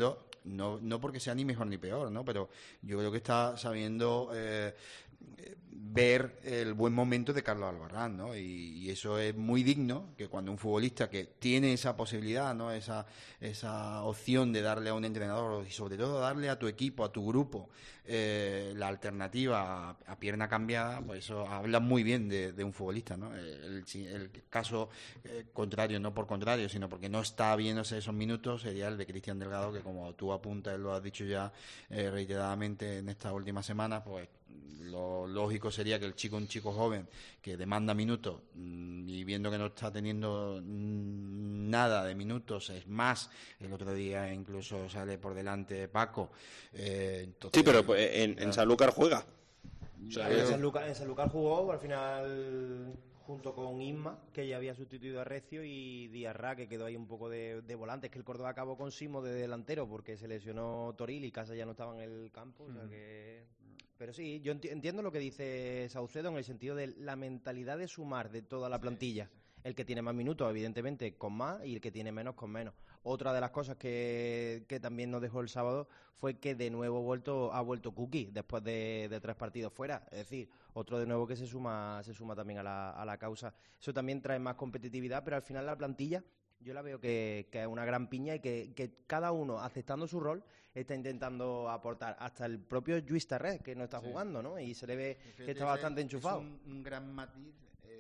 S11: no porque sea ni mejor ni peor, ¿no? Pero yo creo que está sabiendo ver el buen momento de Carlos Albarrán, ¿no? Y eso es muy digno, que cuando un futbolista que tiene esa posibilidad, ¿no? Esa opción de darle a un entrenador y sobre todo darle a tu equipo, a tu grupo, la alternativa a pierna cambiada, pues eso habla muy bien de un futbolista, ¿no? El caso contrario, no por contrario, sino porque no está viéndose esos minutos, sería el de Cristian Delgado, que como tú apuntas, lo has dicho ya reiteradamente en estas últimas semanas, pues lo lógico sería que un chico joven que demanda minutos y viendo que no está teniendo nada de minutos, es más, el otro día incluso sale por delante Paco. Entonces,
S3: sí, pero en Sanlúcar juega.
S10: O sea, en Sanlúcar jugó al final junto con Isma, que ya había sustituido a Recio, y Diarra, que quedó ahí un poco de volante. Es que el Córdoba acabó con Simo de delantero porque se lesionó Toril y Casa ya no estaba en el campo, o sea que... Pero sí, yo entiendo lo que dice Saucedo en el sentido de la mentalidad de sumar de toda la plantilla. El que tiene más minutos, evidentemente, con más, y el que tiene menos, con menos. Otra de las cosas que también nos dejó el sábado fue que de nuevo ha vuelto Kuki después de 3 partidos fuera. Es decir, otro de nuevo que se suma también a la causa. Eso también trae más competitividad, pero al final la plantilla yo la veo que es una gran piña y que cada uno, aceptando su rol, está intentando aportar. Hasta el propio Lluís Tarrés, que no está jugando, ¿no? Y se le ve que está bastante enchufado.
S11: Es un gran matiz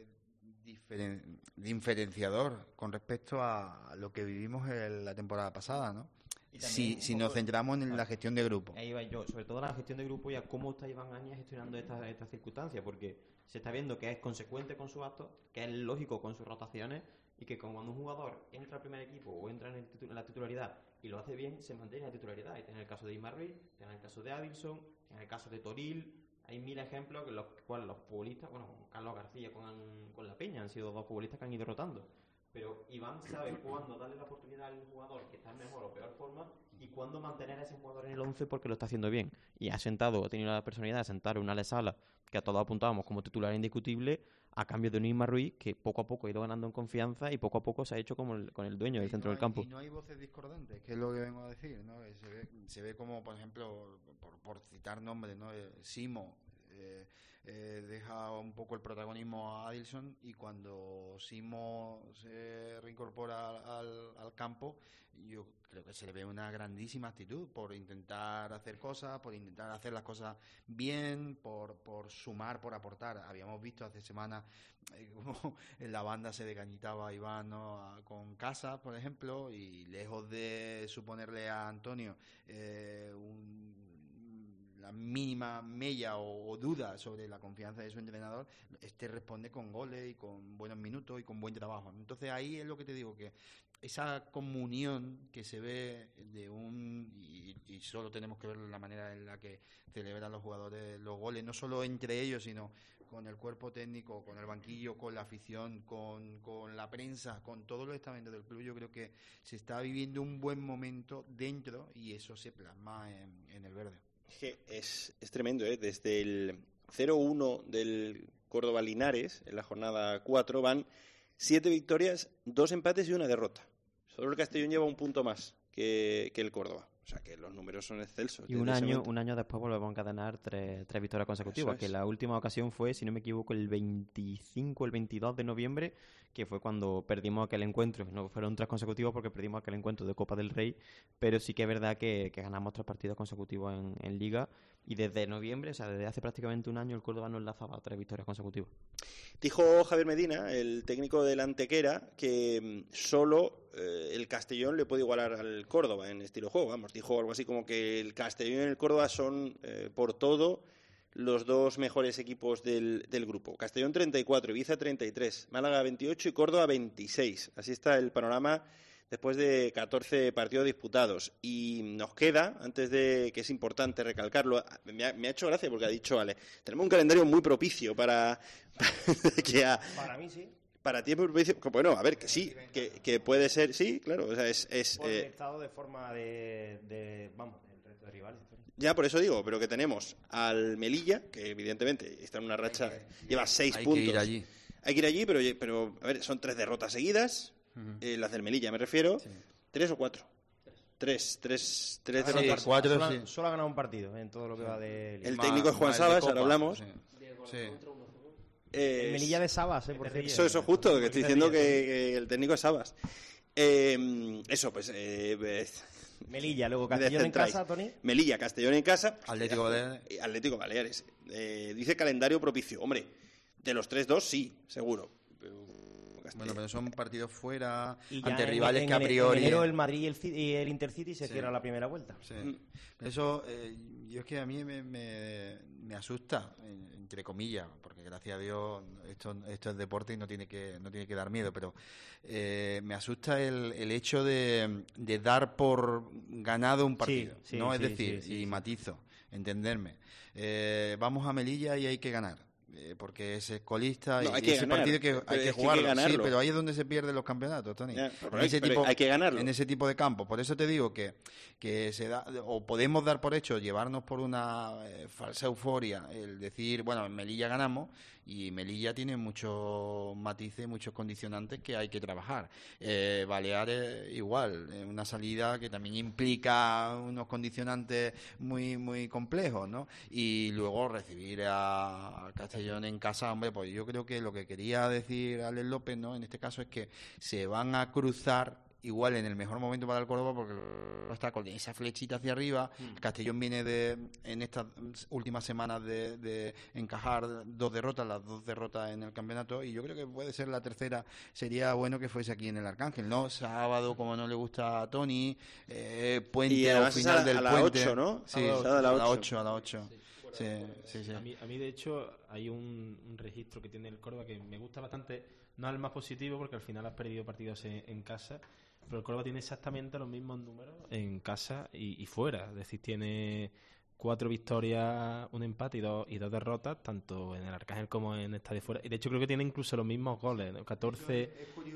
S11: diferenciador con respecto a lo que vivimos en la temporada pasada, ¿no? Si nos centramos en la gestión de grupo.
S8: Ahí va yo, sobre todo la gestión de grupo y a cómo está Iván Ania gestionando estas circunstancias, porque se está viendo que es consecuente con sus actos, que es lógico con sus rotaciones, y que cuando un jugador entra al primer equipo o entra en la titularidad y lo hace bien, se mantiene en la titularidad. Y tiene el caso de Imar Ruiz, tiene el caso de Adilson, tiene el caso de Toril. Hay 1000 ejemplos en los cuales los futbolistas, Carlos García con la Peña han sido 2 futbolistas que han ido rotando. Pero Iván sabe cuándo darle la oportunidad al jugador que está en mejor o peor forma y cuándo mantener a ese jugador en el 11 porque lo está haciendo bien. Y ha tenido la personalidad de sentar a una Alex Sala, que a todos apuntábamos como titular indiscutible, a cambio de un Imar Ruiz que poco a poco ha ido ganando en confianza y poco a poco se ha hecho con el dueño del centro del campo.
S11: Y no hay voces discordantes, que es lo que vengo a decir, ¿no? Se ve como, por ejemplo, por citar nombres, ¿no? Simo deja un poco el protagonismo a Adilson, y cuando Simo se reincorpora al campo, yo creo que se le ve una grandísima actitud por intentar hacer cosas, por intentar hacer las cosas bien, por sumar, por aportar. Habíamos visto hace semanas como en la banda se decañitaba a Iván, ¿no? Con Casas, por ejemplo, y lejos de suponerle a Antonio la mínima mella o duda sobre la confianza de su entrenador, responde con goles y con buenos minutos y con buen trabajo. Entonces ahí es lo que te digo, que esa comunión que se ve y solo tenemos que ver la manera en la que celebran los jugadores los goles, no solo entre ellos, sino con el cuerpo técnico, con el banquillo, con la afición, con la prensa, con todos los estamentos del club. Yo creo que se está viviendo un buen momento dentro y eso se plasma en el verde.
S3: Es tremendo, ¿eh? Desde el 0-1 del Córdoba Linares, en la jornada 4, van 7 victorias, 2 empates y 1 derrota. Solo el Castellón lleva un punto más que el Córdoba. O sea que los números son excelsos.
S8: Y un año después volvemos a encadenar 3 victorias consecutivas, que la última ocasión fue, si no me equivoco, el 25 o el 22 de noviembre, que fue cuando perdimos aquel encuentro. No fueron 3 consecutivos porque perdimos aquel encuentro de Copa del Rey, pero sí que es verdad que ganamos 3 partidos consecutivos en Liga, y desde noviembre, o sea, desde hace prácticamente un año, el Córdoba nos enlazaba 3 victorias consecutivas.
S3: Dijo Javier Medina, el técnico del Antequera, que solo el Castellón le puede igualar al Córdoba en estilo juego. Vamos, dijo algo así como que el Castellón y el Córdoba son por todo los 2 mejores equipos del grupo. Castellón 34, Ibiza 33, Málaga 28 y Córdoba 26. Así está el panorama después de 14 partidos disputados. Y nos queda, antes de, que es importante recalcarlo, me ha hecho gracia porque ha dicho Ale, tenemos un calendario muy propicio para
S10: mí sí.
S3: Para ti es muy propicio. Bueno, a ver, que sí, que puede ser, sí, claro. O sea,
S10: estado de forma de vamos, el resto de rivales.
S3: Ya, por eso digo, pero que tenemos al Melilla, que evidentemente está en una racha, lleva 6 puntos.
S11: Hay que ir allí.
S3: Hay que ir allí, pero a ver, son 3 derrotas seguidas. Las del Melilla me refiero, sí. 3 o 4. 3 derrotas.
S10: 4, sí. Solo ha ganado un partido en todo lo que va de Liga.
S3: El técnico es Juan Sabas, ahora hablamos.
S11: Sí.
S10: El Melilla de Sabas, por cierto.
S3: Eso justo, que estoy diciendo que el técnico es Sabas. Eso, pues...
S10: Melilla, luego Castellón en casa, Tony.
S3: Melilla, Castellón en casa.
S11: Atlético
S3: Baleares. Dice calendario propicio. Hombre, de los 3-2 sí, seguro.
S11: Bueno, pero son partidos fuera, ante rivales que a priori...
S10: En enero el Madrid y el Intercity se cierran la primera vuelta.
S11: Sí. Eso, yo es que a mí me asusta, entre comillas, porque gracias a Dios esto es deporte y no tiene que dar miedo, pero me asusta el hecho de dar por ganado un partido, ¿no? Es decir, y matizo, entenderme. Vamos a Melilla y hay que ganar. Porque es escolista y ese partido que hay que jugarlo, sí, pero ahí es donde se pierden los campeonatos, Tony.
S3: Hay que ganarlo.
S11: En ese tipo de campo. Por eso te digo que se da, o podemos dar por hecho, llevarnos por una falsa euforia, el decir, bueno, en Melilla ganamos, y Melilla tiene muchos matices, muchos condicionantes que hay que trabajar. Baleares igual, una salida que también implica unos condicionantes muy, muy complejos, ¿no? Y luego recibir a Castellón en casa, hombre, pues yo creo que lo que quería decir Alex López, ¿no? En este caso es que se van a cruzar igual en el mejor momento para el Córdoba, porque está con esa flechita hacia arriba. El Castellón viene en estas últimas semanas de encajar 2 derrotas, las 2 derrotas en el campeonato, y yo creo que puede ser la tercera. Sería bueno que fuese aquí en el Arcángel, ¿no? Sábado, como no le gusta a Tony, puente o final del puente.
S3: 8, ¿no?
S11: Sí, a las 8. Sí.
S9: A mí, de hecho, hay un registro que tiene el Córdoba que me gusta bastante. No es el más positivo porque al final has perdido partidos en casa, pero el Córdoba tiene exactamente los mismos números en casa y fuera. Es decir, tiene 4 victorias, un empate y dos derrotas, tanto en el Arcángel como en Estadio Fuera. Y de hecho creo que tiene incluso los mismos goles, ¿no? 14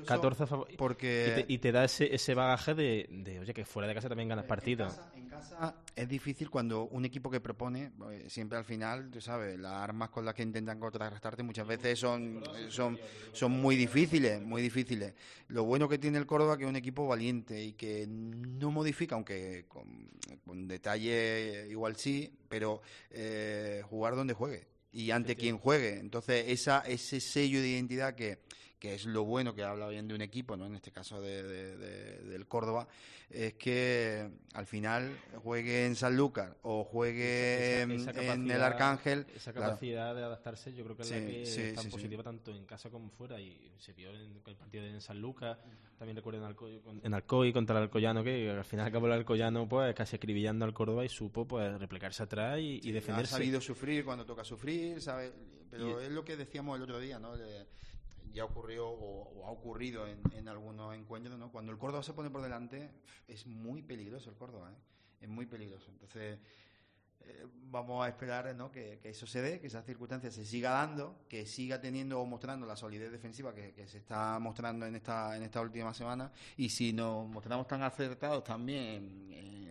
S11: porque
S9: y te da ese bagaje de oye, que fuera de casa también ganas partidos.
S11: En casa es difícil cuando un equipo que propone, siempre al final, tú sabes, las armas con las que intentan contrarrestarte muchas veces son muy difíciles. Lo bueno que tiene el Córdoba es que es un equipo valiente y que no modifica, aunque con detalle igual sí, pero jugar donde juegue y ante quien juegue. Entonces ese sello de identidad que es lo bueno que habla bien de un equipo, ¿no? En este caso del Córdoba, es que al final juegue en Sanlúcar o juegue en el Arcángel.
S9: Esa capacidad de adaptarse yo creo que es la que es tan positiva tanto en casa como fuera, y se vio en el partido de Sanlúcar. También recuerdo en Alcoy contra el Alcoyano, que al final acabó el Alcoyano pues casi acribillando al Córdoba y supo pues replegarse atrás y defenderse.
S11: Ha sabido sufrir cuando toca sufrir, ¿sabes? Pero es lo que decíamos el otro día, ¿no? Ya ocurrió o ha ocurrido en algunos encuentros, ¿no? Cuando el Córdoba se pone por delante es muy peligroso el Córdoba, es muy peligroso. Entonces vamos a esperar, ¿no? que eso se dé, que esa circunstancia se siga dando, que siga teniendo o mostrando la solidez defensiva que se está mostrando en esta última semana, y si nos mostramos tan acertados también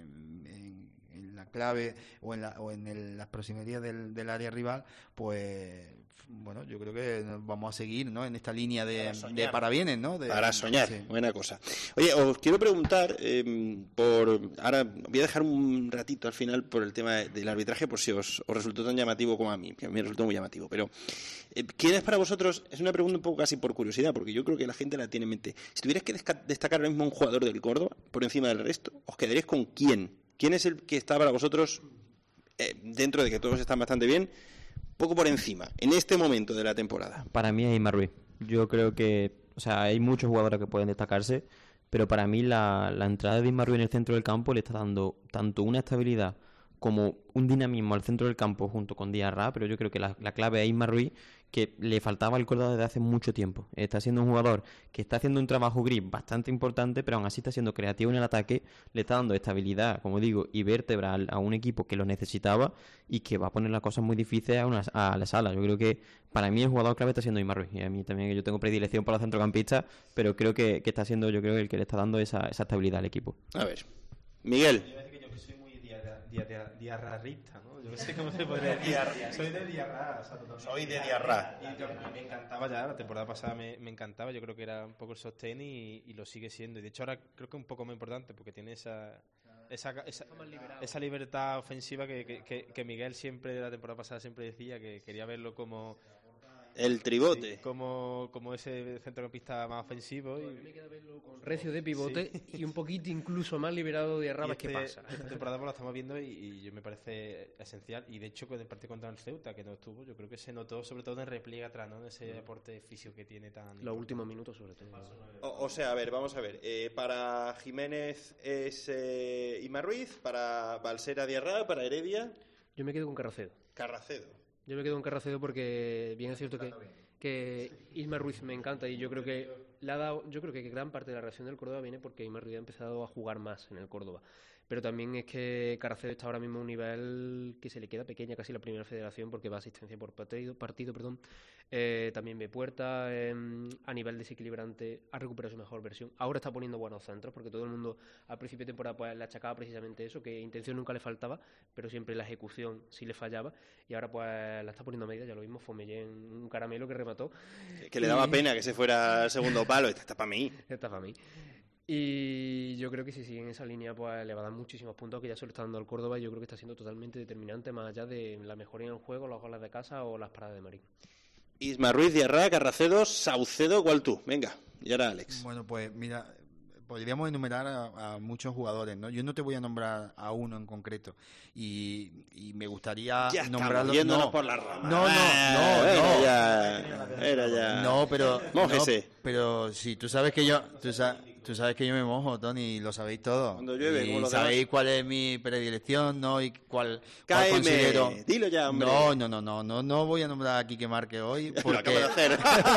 S11: en la clave o en las proximidades del área rival, pues bueno, yo creo que vamos a seguir, ¿no? En esta línea de parabienes, ¿no?
S3: Para soñar, buena cosa. Oye, os quiero preguntar, ahora voy a dejar un ratito al final por el tema del arbitraje, por si os resultó tan llamativo como a mí, que a mí me resultó muy llamativo, pero ¿quién es para vosotros? Es una pregunta un poco casi por curiosidad, porque yo creo que la gente la tiene en mente. Si tuvierais que destacar ahora mismo un jugador del Córdoba por encima del resto, ¿os quedaríais con quién? ¿Quién es el que está para vosotros, dentro de que todos están bastante bien, poco por encima, en este momento de la temporada?
S8: Para mí es Isma Ruiz. Yo creo que, hay muchos jugadores que pueden destacarse, pero para mí la entrada de Isma Ruiz en el centro del campo le está dando tanto una estabilidad como un dinamismo al centro del campo junto con Diarra, pero yo creo que la clave es Isma Ruiz, que le faltaba al Córdoba desde hace mucho tiempo. Está siendo un jugador que está haciendo un trabajo gris bastante importante, pero aún así está siendo creativo en el ataque, le está dando estabilidad, como digo, y vértebra a un equipo que lo necesitaba y que va a poner las cosas muy difíciles a la sala. Yo creo que para mí el jugador clave está siendo Isma Ruiz, y a mí también, que yo tengo predilección por los centrocampistas, pero creo que está siendo, yo creo, el que le está dando esa estabilidad al equipo.
S3: A ver, Miguel.
S9: Diarrarista, ¿no? Yo no sé cómo se podría decir. Soy de Diarra.
S3: Soy de Diarra.
S9: Y a mí me encantaba ya, la temporada pasada me encantaba. Yo creo que era un poco el sostén y lo sigue siendo. Y de hecho ahora creo que es un poco más importante porque tiene esa libertad ofensiva que Miguel siempre, de la temporada pasada, siempre decía que quería verlo como
S3: el tribote,
S9: como ese centrocampista más ofensivo. Y
S12: me queda verlo con recio de pivote y un poquito incluso más liberado de Arrabas. ¿Qué pasa?
S9: Esta temporada pues la estamos viendo y me parece esencial. Y de hecho con el partido contra el Ceuta, que no estuvo, yo creo que se notó sobre todo en repliegue atrás, ¿no? En ese aporte físico que tiene tan...
S12: Los últimos minutos sobre todo.
S3: O sea, a ver, vamos a ver. Para Jiménez es Isma Ruiz, para Balsera Diarra, para Heredia...
S12: Yo me quedo con Carracedo. Yo me quedo con Carracedo porque bien es cierto que Isma Ruiz me encanta, y yo creo que gran parte de la reacción del Córdoba viene porque Isma Ruiz ha empezado a jugar más en el Córdoba. Pero también es que Carracedo está ahora mismo a un nivel que se le queda pequeña casi la primera federación, porque va a asistencia por partido, también ve puerta, a nivel desequilibrante ha recuperado su mejor versión. Ahora está poniendo buenos centros, porque todo el mundo al principio de temporada pues le achacaba precisamente eso, que intención nunca le faltaba, pero siempre la ejecución sí le fallaba, y ahora pues la está poniendo a medida. Ya lo mismo Fomellén, un caramelo que remató.
S3: Que le daba pena que se fuera al segundo palo. Esta está para mí.
S12: Y yo creo que si sigue en esa línea pues le va a dar muchísimos puntos, que ya se lo está dando al Córdoba, y yo creo que está siendo totalmente determinante, más allá de la mejoría en el juego, los goles de casa o las paradas de Marín.
S3: Isma Ruiz, Diarra, Carracedo, Saucedo, ¿cuál tú? Venga, y ahora Alex.
S11: Bueno, pues mira, podríamos enumerar a muchos jugadores, ¿no? Yo no te voy a nombrar a uno en concreto, y me gustaría
S3: ya
S11: nombrarlo.
S3: No, por la rama.
S11: No.
S3: Era ya.
S11: No, pero mójese. No, pero sí, tú sabes que yo, Tú sabes que yo me mojo, Tony, lo sabéis todo.
S3: Cuando llueve, como
S11: y
S3: los
S11: sabéis
S3: demás.
S11: cuál es mi predilección, ¿no? Y cuál
S3: KM,
S11: considero.
S3: dilo ya, hombre.
S11: No voy a nombrar a Quique Márquez hoy
S3: Lo acabo de hacer.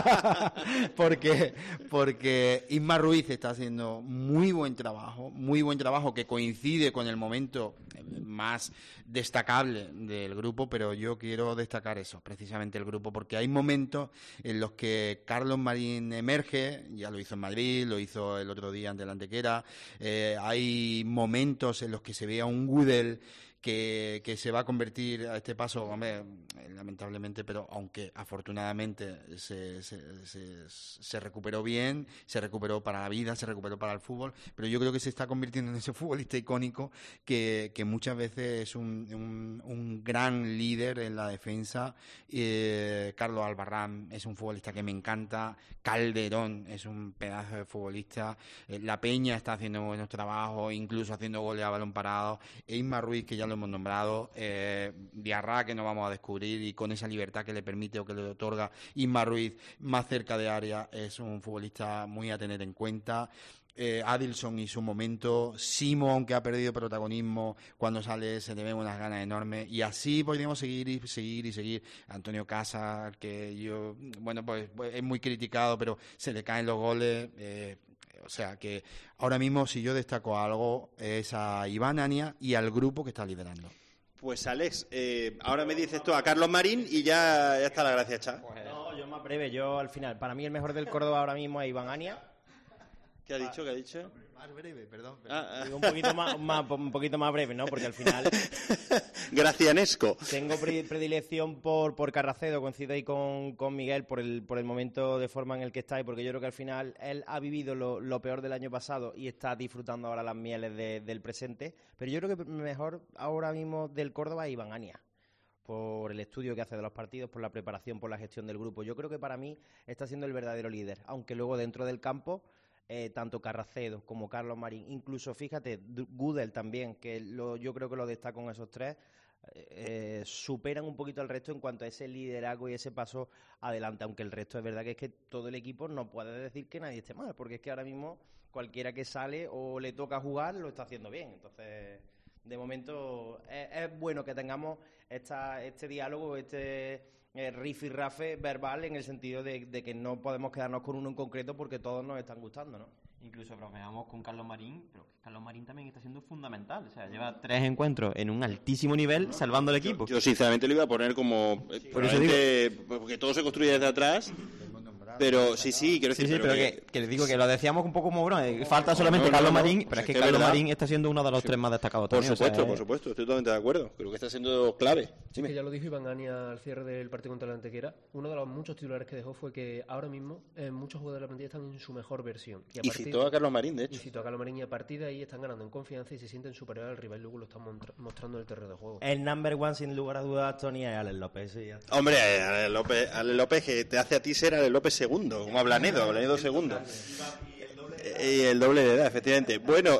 S11: porque Isma Ruiz está haciendo muy buen trabajo que coincide con el momento más destacable del grupo, pero yo quiero destacar eso, precisamente el grupo, porque hay momentos en los que Carlos Marín emerge, ya lo hizo en Madrid, lo hizo el otro día ante la Antequera, hay momentos en los que se ve a un Gudel que se va a convertir a este paso, hombre, lamentablemente, pero aunque afortunadamente se recuperó bien, se recuperó para la vida, se recuperó para el fútbol, pero yo creo que se está convirtiendo en ese futbolista icónico que muchas veces es un gran líder en la defensa. Carlos Albarrán es un futbolista que me encanta, Calderón es un pedazo de futbolista, La Peña está haciendo buenos trabajos, incluso haciendo goles a balón parado, Isma Ruiz, que ya lo hemos nombrado, Diarra, que no vamos a descubrir, y con esa libertad que le permite o que le otorga Isma Ruiz más cerca de área, es un futbolista muy a tener en cuenta. Adilson y su momento, Simon, que ha perdido protagonismo, cuando sale se le ven unas ganas enormes, y así podríamos seguir. Antonio Casas, que yo, bueno, pues es muy criticado, pero se le caen los goles. O sea que ahora mismo, si yo destaco algo, es a Iván Ania y al grupo que está liderando.
S3: Pues Alex, ahora me dices tú a Carlos Marín y ya está la gracia hecha.
S10: No, yo más breve, yo al final, para mí el mejor del Córdoba ahora mismo es Iván Ania.
S3: ¿Qué ha dicho?
S11: Más breve, perdón.
S10: Digo un poquito más breve, ¿no? Porque al final
S3: Gracianesco.
S10: tengo predilección por Carracedo, coincido ahí con Miguel por el momento de forma en el que está, y porque yo creo que al final él ha vivido lo peor del año pasado y está disfrutando ahora las mieles del presente, pero yo creo que mejor ahora mismo del Córdoba es Iván Ania, por el estudio que hace de los partidos, por la preparación, por la gestión del grupo. Yo creo que para mí está siendo el verdadero líder, aunque luego dentro del campo tanto Carracedo como Carlos Marín, incluso fíjate, Gudel también, que yo creo que lo destaco en esos tres, superan un poquito al resto en cuanto a ese liderazgo y ese paso adelante, aunque el resto es verdad que es que todo el equipo no puede decir que nadie esté mal, porque es que ahora mismo cualquiera que sale o le toca jugar lo está haciendo bien. Entonces, de momento es bueno que tengamos este diálogo, rifirrafe verbal, en el sentido de que no podemos quedarnos con uno en concreto porque todos nos están gustando, ¿no?
S8: Incluso bromeamos con Carlos Marín, pero Carlos Marín también está siendo fundamental. O sea, lleva 3 encuentros en un altísimo nivel salvando al equipo.
S3: Yo sinceramente lo iba a poner como...
S8: por eso digo,
S3: porque todo se construye desde atrás. Pero sí, quiero decir...
S8: Sí, pero que les digo que lo decíamos un poco como broma. Falta solamente Carlos Marín, pero es que Carlos Marín está siendo uno de los 3 más destacados también.
S3: Por supuesto, estoy totalmente de acuerdo. Creo que está siendo clave.
S12: Sí, que ya lo dijo Iván Ania al cierre del partido contra la Antequera. Uno de los muchos titulares que dejó fue que ahora mismo muchos jugadores de la plantilla están en su mejor versión.
S3: Y citó a Carlos Marín, de hecho.
S12: Y citó a Carlos Marín, y a partir de ahí están ganando en confianza y se sienten superiores al rival. Luego lo están mostrando en el terreno de juego.
S10: El number one, sin lugar a dudas, Tony, es Alex López. Sí,
S3: hombre, Alex López, que te hace a ti ser Alex López segundo, como Blanedo segundo. Y el doble de edad, efectivamente. Bueno,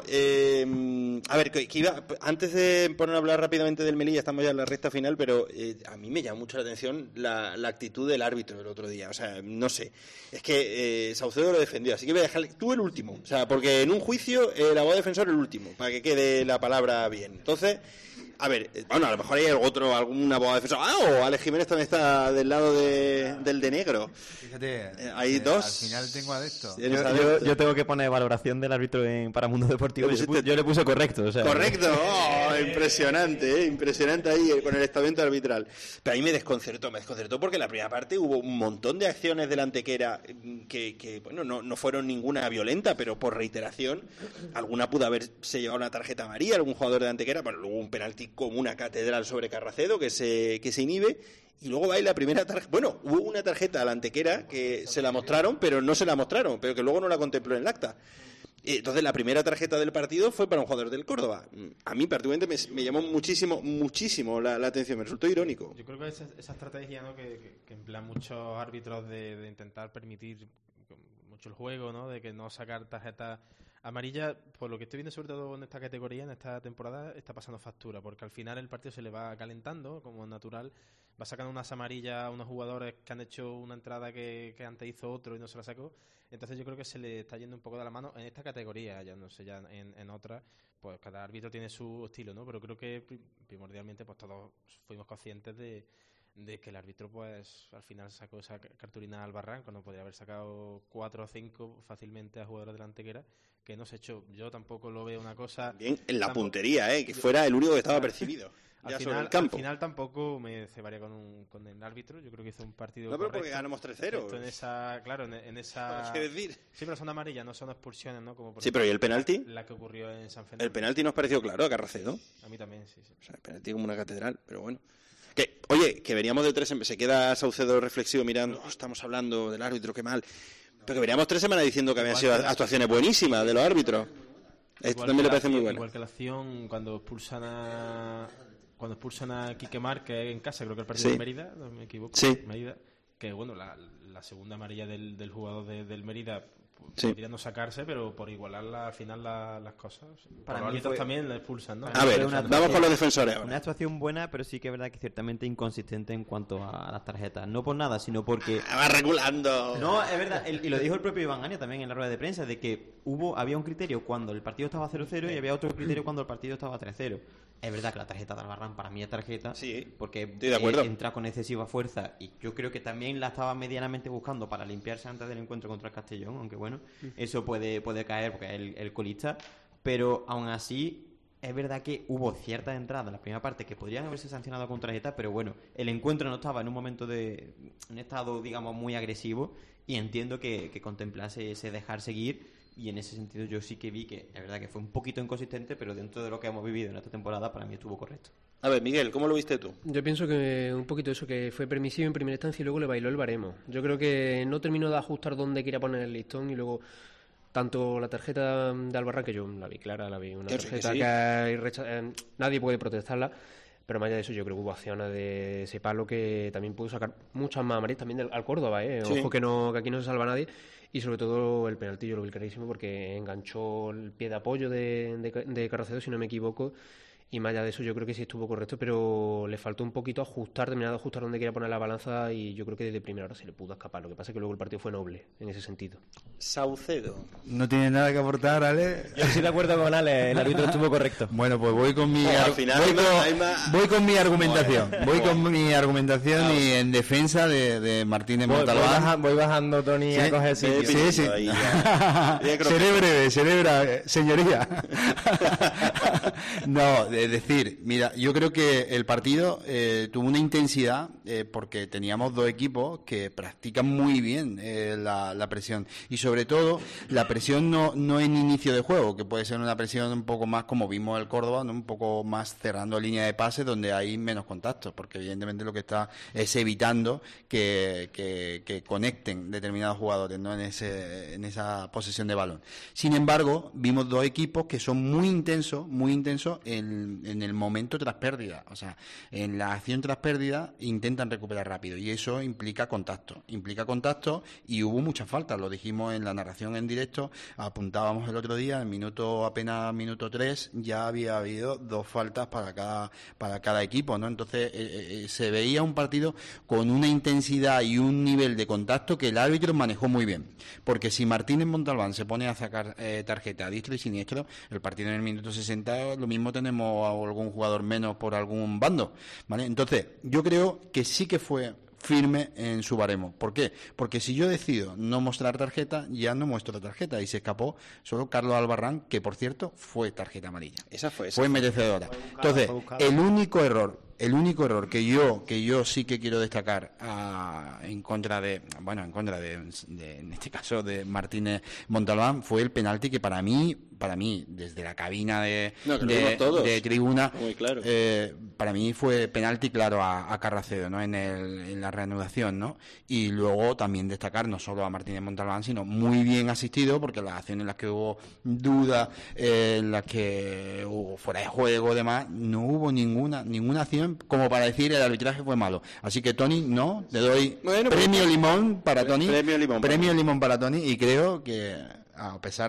S3: a ver, antes de poner a hablar rápidamente del Melilla, estamos ya en la recta final, pero a mí me llama mucho la atención la actitud del árbitro el otro día. O sea, no sé, es que Saucedo lo defendió, así que voy a dejarle tú el último. O sea, porque en un juicio el abogado defensor el último, para que quede la palabra bien. Entonces, a ver, bueno, a lo mejor hay algún abogado defensor. O Alex Jiménez también está del lado del de negro.
S11: Fíjate,
S3: hay dos.
S11: Al final tengo adepto.
S8: Yo tengo que poner valoración del árbitro para Mundo Deportivo. Yo le puse correcto. O sea,
S3: correcto, impresionante ahí con el estamento arbitral. Pero ahí me desconcertó porque en la primera parte hubo un montón de acciones de la Antequera que bueno, no fueron ninguna violenta, pero por reiteración, alguna pudo haberse llevado una tarjeta amarilla, algún jugador de la Antequera. Bueno, luego un penalti como una catedral sobre Carracedo que se inhibe, y luego va ahí la primera tarjeta. Bueno, hubo una tarjeta a la Antequera que se la mostraron, pero no se la mostraron, pero que luego no la contempló en el acta. Entonces la primera tarjeta del partido fue para un jugador del Córdoba. A mí particularmente me llamó muchísimo la atención, me resultó irónico.
S9: Yo creo que esa estrategia, ¿no? que emplean muchos árbitros de intentar permitir mucho el juego, ¿no? De que no sacar tarjetas Amarilla, por lo que estoy viendo sobre todo en esta categoría, en esta temporada, está pasando factura, porque al final el partido se le va calentando, como es natural, va sacando unas amarillas a unos jugadores que han hecho una entrada que antes hizo otro y no se la sacó. Entonces yo creo que se le está yendo un poco de la mano en esta categoría, ya no sé, ya en otra, pues cada árbitro tiene su estilo, ¿no? Pero creo que primordialmente pues todos fuimos conscientes de que el árbitro pues al final sacó esa cartulina al Barran cuando podría haber sacado 4 o 5 fácilmente a jugadores de la Antequera, que no se echó. Yo tampoco lo veo una cosa...
S3: Bien, en la puntería, que fuera el único que estaba percibido.
S9: Al final tampoco me cebaría con el árbitro. Yo creo que hizo un partido
S3: no, pero
S9: correcto.
S3: porque ganamos 3-0.
S9: En esa...
S3: ¿Qué decir?
S9: Sí, pero son amarillas, no son expulsiones, ¿no? Como por
S3: sí, pero ¿y el penalti?
S9: La que ocurrió en San Fernando.
S3: El penalti nos pareció claro a Carracedo.
S9: A mí también, sí.
S3: O sea, el penalti como una catedral, pero bueno. Oye, que veníamos de 3 semanas, se queda Saucedo reflexivo mirando, estamos hablando del árbitro, qué mal. Pero que veníamos 3 semanas diciendo que habían sido actuaciones buenísimas de los árbitros. Esto también le parece muy bueno.
S9: Igual que la acción cuando expulsan a Quique Márquez en casa, creo que el partido de Mérida, no me equivoco.
S3: Sí.
S9: Mérida, que bueno, la segunda amarilla del jugador del Mérida podría no sacarse, pero por igualar al final las cosas. Para los árbitros también la expulsan, ¿no?
S3: A ver, vamos con los defensores ahora.
S8: Una actuación buena, pero sí que es verdad que ciertamente inconsistente en cuanto a las tarjetas. No por nada, sino porque...
S3: Va regulando.
S8: No, es verdad, y lo dijo el propio Iván Ania también en la rueda de prensa, de que había un criterio cuando el partido estaba 0-0 y había otro criterio cuando el partido estaba 3-0. Es verdad que la tarjeta de Albarrán para mí es tarjeta, porque
S3: estoy de acuerdo.
S8: Entra con excesiva fuerza y yo creo que también la estaba medianamente buscando para limpiarse antes del encuentro contra el Castellón, aunque bueno, eso puede caer porque es el colista, pero aún así es verdad que hubo ciertas entradas en la primera parte que podrían haberse sancionado con tarjeta, pero bueno, el encuentro no estaba en un momento de un estado, digamos, muy agresivo y entiendo que contemplase ese dejar seguir. Y en ese sentido yo sí que vi que es verdad que fue un poquito inconsistente, pero dentro de lo que hemos vivido en esta temporada para mí estuvo correcto.
S3: A ver, Miguel, ¿cómo lo viste tú?
S12: Yo pienso que un poquito eso, que fue permisivo en primera instancia y luego le bailó el baremo. Yo creo que no terminó de ajustar dónde quería poner el listón y luego tanto la tarjeta de Albarrán, que yo la vi clara, la vi una tarjeta que nadie puede protestarla. Pero más allá de eso, yo creo que hubo acciones de ese palo que también pudo sacar muchas más amarillas también al Córdoba,
S3: Sí.
S12: Ojo que aquí no se salva nadie. Y sobre todo el penalti yo lo vi clarísimo porque enganchó el pie de apoyo de Carracedo, si no me equivoco. Y más allá de eso yo creo que sí estuvo correcto, pero le faltó un poquito terminar de ajustar donde quería poner la balanza y yo creo que desde primera hora se le pudo escapar. Lo que pasa es que luego el partido fue noble en ese sentido.
S3: Saucedo.
S13: No tiene nada que aportar, Ale.
S10: Yo estoy de acuerdo con Ale, el árbitro estuvo correcto.
S13: Bueno, pues voy con mi argumentación. Voy con mi argumentación y en defensa de Martínez Montalbán.
S10: Voy bajando, Tony, a coger sitio.
S13: Sí. Celebra, señoría. No, es decir, mira, yo creo que el partido tuvo una intensidad porque teníamos dos equipos que practican muy bien la presión y sobre todo la presión no en inicio de juego, que puede ser una presión un poco más como vimos el Córdoba, ¿no? Un poco más cerrando línea de pase donde hay menos contactos, porque evidentemente lo que está es evitando que conecten determinados jugadores, ¿no? en esa posesión de balón. Sin embargo, vimos dos equipos que son muy intensos en el momento tras pérdida, o sea, en la acción tras pérdida intentan recuperar rápido y eso implica contacto y hubo muchas faltas, lo dijimos en la narración en directo, apuntábamos el otro día, apenas minuto 3 ya había habido 2 faltas para cada equipo, ¿no? Entonces se veía un partido con una intensidad y un nivel de contacto que el árbitro manejó muy bien, porque si Martínez Montalbán se pone a sacar tarjeta a diestro y siniestro, el partido en el minuto 60 lo mismo tenemos a algún jugador menos por algún bando, ¿vale? Entonces yo creo que sí que fue firme en su baremo. ¿Por qué? Porque si yo decido no mostrar tarjeta, ya no muestro tarjeta y se escapó solo Carlos Albarrán, que por cierto fue tarjeta amarilla. Fue merecedora. Entonces, el único error que yo sí que quiero destacar en contra de en este caso de Martínez Montalbán fue el penalti que para mí desde la cabina de tribuna
S3: claro.
S13: Para mí fue penalti claro a Carracedo, ¿no? en la reanudación, ¿no? Y luego también destacar no solo a Martínez Montalbán sino muy bien asistido, porque las acciones en las que hubo dudas, en las que hubo fuera de juego y demás, no hubo ninguna acción como para decir el arbitraje fue malo. Así que Tony, te doy premio limón para Tony.
S3: Premio limón
S13: para Tony y creo que a pesar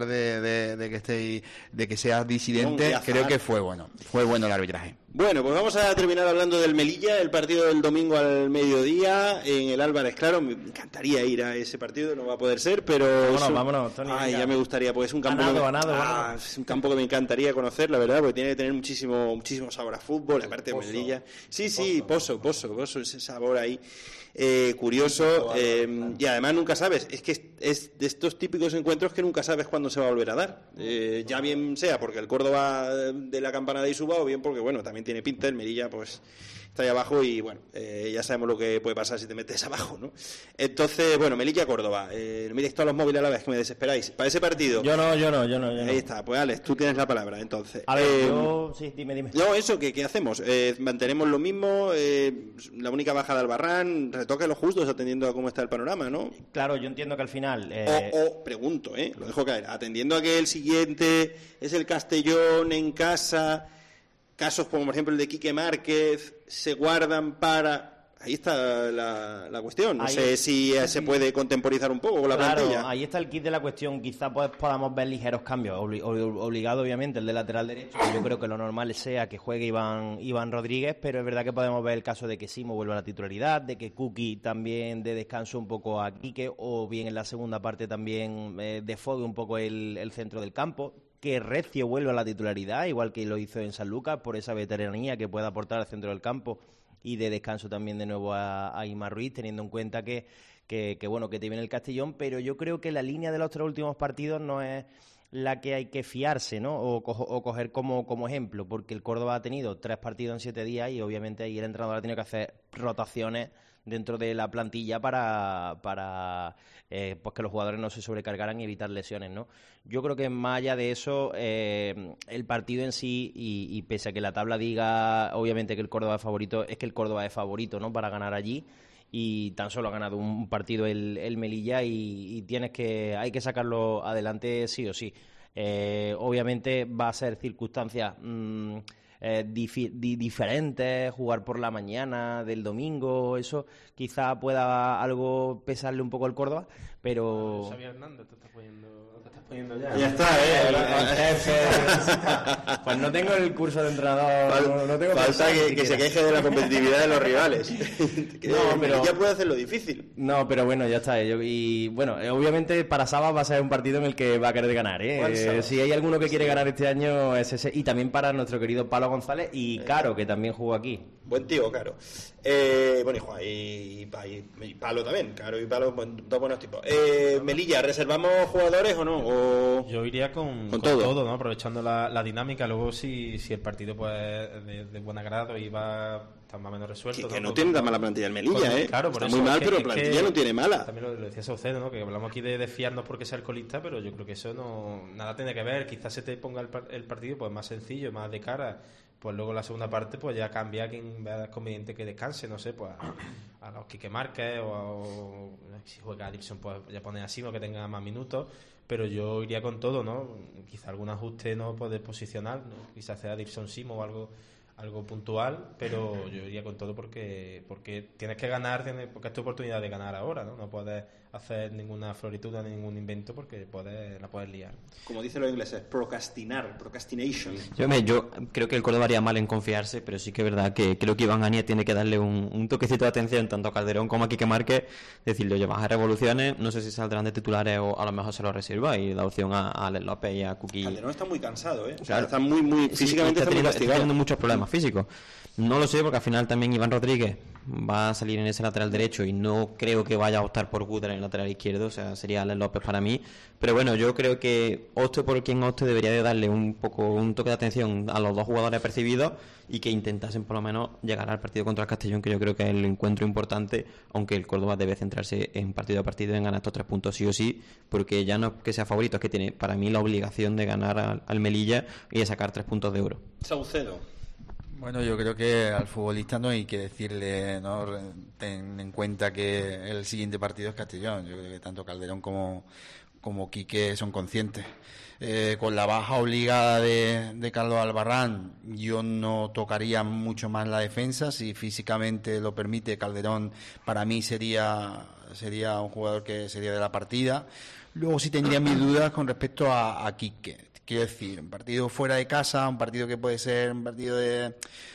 S13: de que seas disidente, creo que fue bueno el arbitraje.
S3: Bueno, pues vamos a terminar hablando del Melilla, el partido del domingo al mediodía en el Álvarez Claro. Me encantaría ir a ese partido, no va a poder ser, pero
S10: vámonos, Tony.
S3: Ay, ya me gustaría, porque es un campo es un campo que me encantaría conocer, la verdad, porque tiene que tener muchísimo sabor a fútbol, aparte de Melilla. Sí, pozo, ese sabor ahí. Curioso, y además nunca sabes, es que es de estos típicos encuentros que nunca sabes cuándo se va a volver a dar, ya bien sea porque el Córdoba de la campana de ahí suba, o bien porque, bueno, también tiene pinta, el Melilla pues está ahí abajo y, bueno, ya sabemos lo que puede pasar si te metes abajo, ¿no? Entonces, bueno, Melilla-Córdoba, miréis todos los móviles a la vez, que me desesperáis, para ese partido.
S10: Yo no.
S3: Ahí está, pues Alex, tú tienes la palabra, entonces.
S10: A ver, sí, dime.
S3: No, eso, ¿qué hacemos? Mantenemos lo mismo, la única baja de Albarrán, retoque los justos atendiendo a cómo está el panorama, ¿no?
S10: Claro, yo entiendo que al final...
S3: pregunto, lo dejo caer, atendiendo a que el siguiente es el Castellón en casa, casos como por ejemplo el de Quique Márquez, se guardan para... Ahí está la cuestión. No sé si se puede contemporizar un poco con la plantilla.
S10: Ahí está el kit de la cuestión. Quizá podamos ver ligeros cambios. Obligado, obviamente, el de lateral derecho. Que yo creo que lo normal sea que juegue Iván Rodríguez, pero es verdad que podemos ver el caso de que Simo vuelva a la titularidad, de que Kuki también dé descanso un poco a Quique, o bien en la segunda parte también desfogue un poco el centro del campo. Que Recio vuelva a la titularidad, igual que lo hizo en San Lucas, por esa veteranía que puede aportar al centro del campo, y de descanso también de nuevo a Imar Ruiz, teniendo en cuenta que bueno, que te viene el Castellón, pero yo creo que la línea de los 3 últimos partidos no es la que hay que fiarse, ¿no? O coger como ejemplo, porque el Córdoba ha tenido 3 partidos en 7 días y obviamente ahí el entrenador ha tenido que hacer rotaciones dentro de la plantilla para pues que los jugadores no se sobrecargaran y evitar lesiones, ¿no? Yo creo que más allá de eso, el partido en sí, y pese a que la tabla diga obviamente que el Córdoba es favorito, es que el Córdoba es favorito, ¿no?, para ganar allí, y tan solo ha ganado un partido el Melilla y hay que sacarlo adelante sí o sí. Obviamente va a ser circunstancias diferentes, jugar por la mañana del domingo, eso quizá pueda algo pesarle un poco al Córdoba, pero...
S9: Xavi Hernández, te estás poniendo ya.
S3: Ya está,
S10: Pues no tengo el curso de entrenador. No tengo
S3: falta que se queje de la competitividad de los rivales. Pero ya puede hacerlo difícil.
S10: No, pero bueno, ya está. Y bueno, obviamente para Sabas va a ser un partido en el que va a querer ganar, si hay alguno que quiere ganar este año es ese. Y también para nuestro querido Pablo González y Caro, que también jugó aquí.
S3: Buen tío, Caro. Bueno, y Palo también. Caro y Palo, dos buenos tipos. Melilla, ¿reservamos jugadores o no?
S9: Yo iría con todo, ¿no? Aprovechando la dinámica. Luego, si el partido pues de buen agrado y va tan más o menos resuelto.
S3: Que no tiene tan mala plantilla el Melilla,
S9: Claro, por
S3: está
S9: eso
S3: muy mal, pero plantilla no tiene mala.
S9: También lo decía Saucedo, ¿no? Que hablamos aquí de fiarnos porque sea el colista, pero yo creo que eso nada tiene que ver. Quizás se te ponga el partido pues más sencillo, más de cara. Pues luego la segunda parte pues ya cambia a quien vea conveniente que descanse, no sé, pues a los Quique Márquez o si juega Adilson pues ya pone a Simo que tenga más minutos, pero yo iría con todo, ¿no? Quizá algún ajuste no puede posicionar, ¿no? Quizás sea Adilson Simo o algo puntual, pero yo iría con todo porque tienes que ganar, porque es tu oportunidad de ganar ahora, ¿no? No puedes hacer ninguna floritud ni ningún invento porque la puedes liar.
S3: Como dicen los ingleses, procrastination.
S8: Yo creo que el Córdoba haría mal en confiarse, pero sí que es verdad que creo que Iván Ania tiene que darle un toquecito de atención tanto a Calderón como a Quique Márquez, decirle, oye, vas a revoluciones, no sé si saldrán de titulares o a lo mejor se lo reserva y da opción a Alex López y a Kuki.
S3: Calderón está muy cansado,
S8: Claro.
S3: O sea, está muy físicamente
S8: está
S3: castigado.
S8: teniendo muchos problemas físicos. No lo sé porque al final también Iván Rodríguez va a salir en ese lateral derecho y no creo que vaya a optar por Guter en el lateral izquierdo, o sea, sería Alex López para mí, pero bueno, yo creo que opte por quien opte debería de darle un toque de atención a los dos jugadores percibidos y que intentasen por lo menos llegar al partido contra el Castellón, que yo creo que es el encuentro importante, aunque el Córdoba debe centrarse en partido a partido en ganar estos 3 puntos sí o sí, porque ya no es que sea favorito, es que tiene para mí la obligación de ganar al Melilla y de sacar 3 puntos de oro.
S3: Saucedo.
S13: Bueno, yo creo que al futbolista no hay que decirle, ten en cuenta que el siguiente partido es Castellón. Yo creo que tanto Calderón como Quique son conscientes. Con la baja obligada de Carlos Albarrán, yo no tocaría mucho más la defensa. Si físicamente lo permite, Calderón para mí sería un jugador que sería de la partida. Luego sí tendría mis dudas con respecto a Quique. Quiero decir, un partido fuera de casa, un partido que puede ser un partido de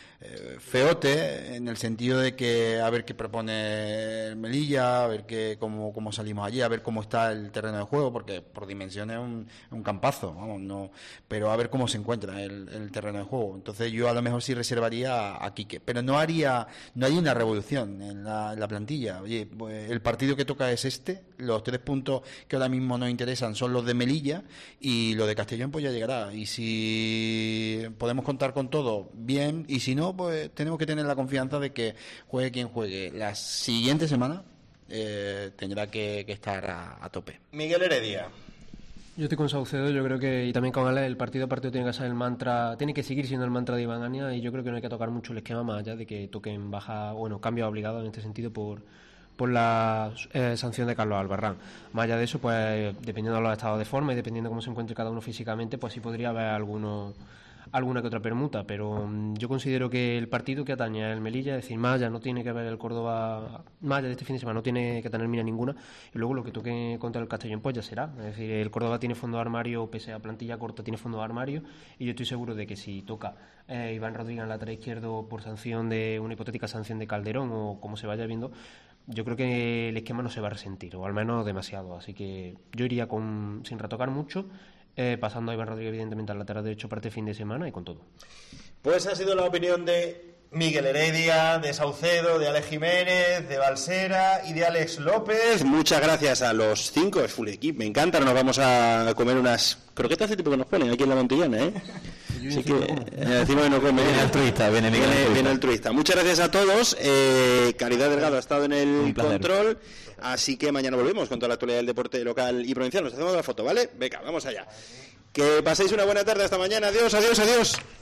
S13: feote, en el sentido de que a ver qué propone el Melilla, a ver cómo salimos allí, a ver cómo está el terreno de juego, porque por dimensiones es un campazo, vamos, no, pero a ver cómo se encuentra el terreno de juego. Entonces yo a lo mejor sí reservaría a Quique, pero no haría una revolución en la plantilla. Oye, pues el partido que toca es los 3 puntos que ahora mismo nos interesan son los de Melilla, y lo de Castellón pues ya llegará, y si podemos contar con todo, bien, y si no, pues tenemos que tener la confianza de que juegue quien juegue la siguiente semana, tendrá que estar a tope.
S3: Miguel Heredia.
S12: Yo estoy con Saucedo, yo creo que, y también con Ale, el partido tiene que ser el mantra, tiene que seguir siendo el mantra de Iván Ania, y yo creo que no hay que tocar mucho el esquema más allá de que toquen cambios obligados en este sentido por la sanción de Carlos Albarrán. Más allá de eso, pues dependiendo de los estados de forma y dependiendo cómo se encuentre cada uno físicamente, pues sí podría haber alguna que otra permuta, pero yo considero que el partido que atañe al Melilla, es decir, más allá no tiene que ver el Córdoba, más allá de este fin de semana no tiene que tener mira ninguna, y luego lo que toque contra el Castellón pues ya será, es decir, el Córdoba tiene fondo de armario, pese a plantilla corta tiene fondo de armario, y yo estoy seguro de que si toca Iván Rodríguez en lateral izquierdo por sanción de una hipotética sanción de Calderón o como se vaya viendo, yo creo que el esquema no se va a resentir, o al menos demasiado, así que yo iría sin retocar mucho, pasando a Iván Rodríguez evidentemente al lateral derecho parte fin de semana y con todo.
S3: Pues ha sido la opinión de Miguel Heredia, de Saucedo, de Alex Jiménez, de Balsera y de Alex López. Muchas gracias a los 5, es full equip, me encanta. Nos vamos a comer unas croquetas de tipo que nos ponen aquí en la Montillana, Así que encima que no come.
S2: Viene altruista, viene
S3: altruista. Muchas gracias a todos. Caridad Delgado ha estado en el control. Así que mañana volvemos con toda la actualidad del deporte local y provincial. Nos hacemos la foto, ¿vale? Venga, vamos allá. Que paséis una buena tarde hasta mañana. Adiós, adiós, adiós.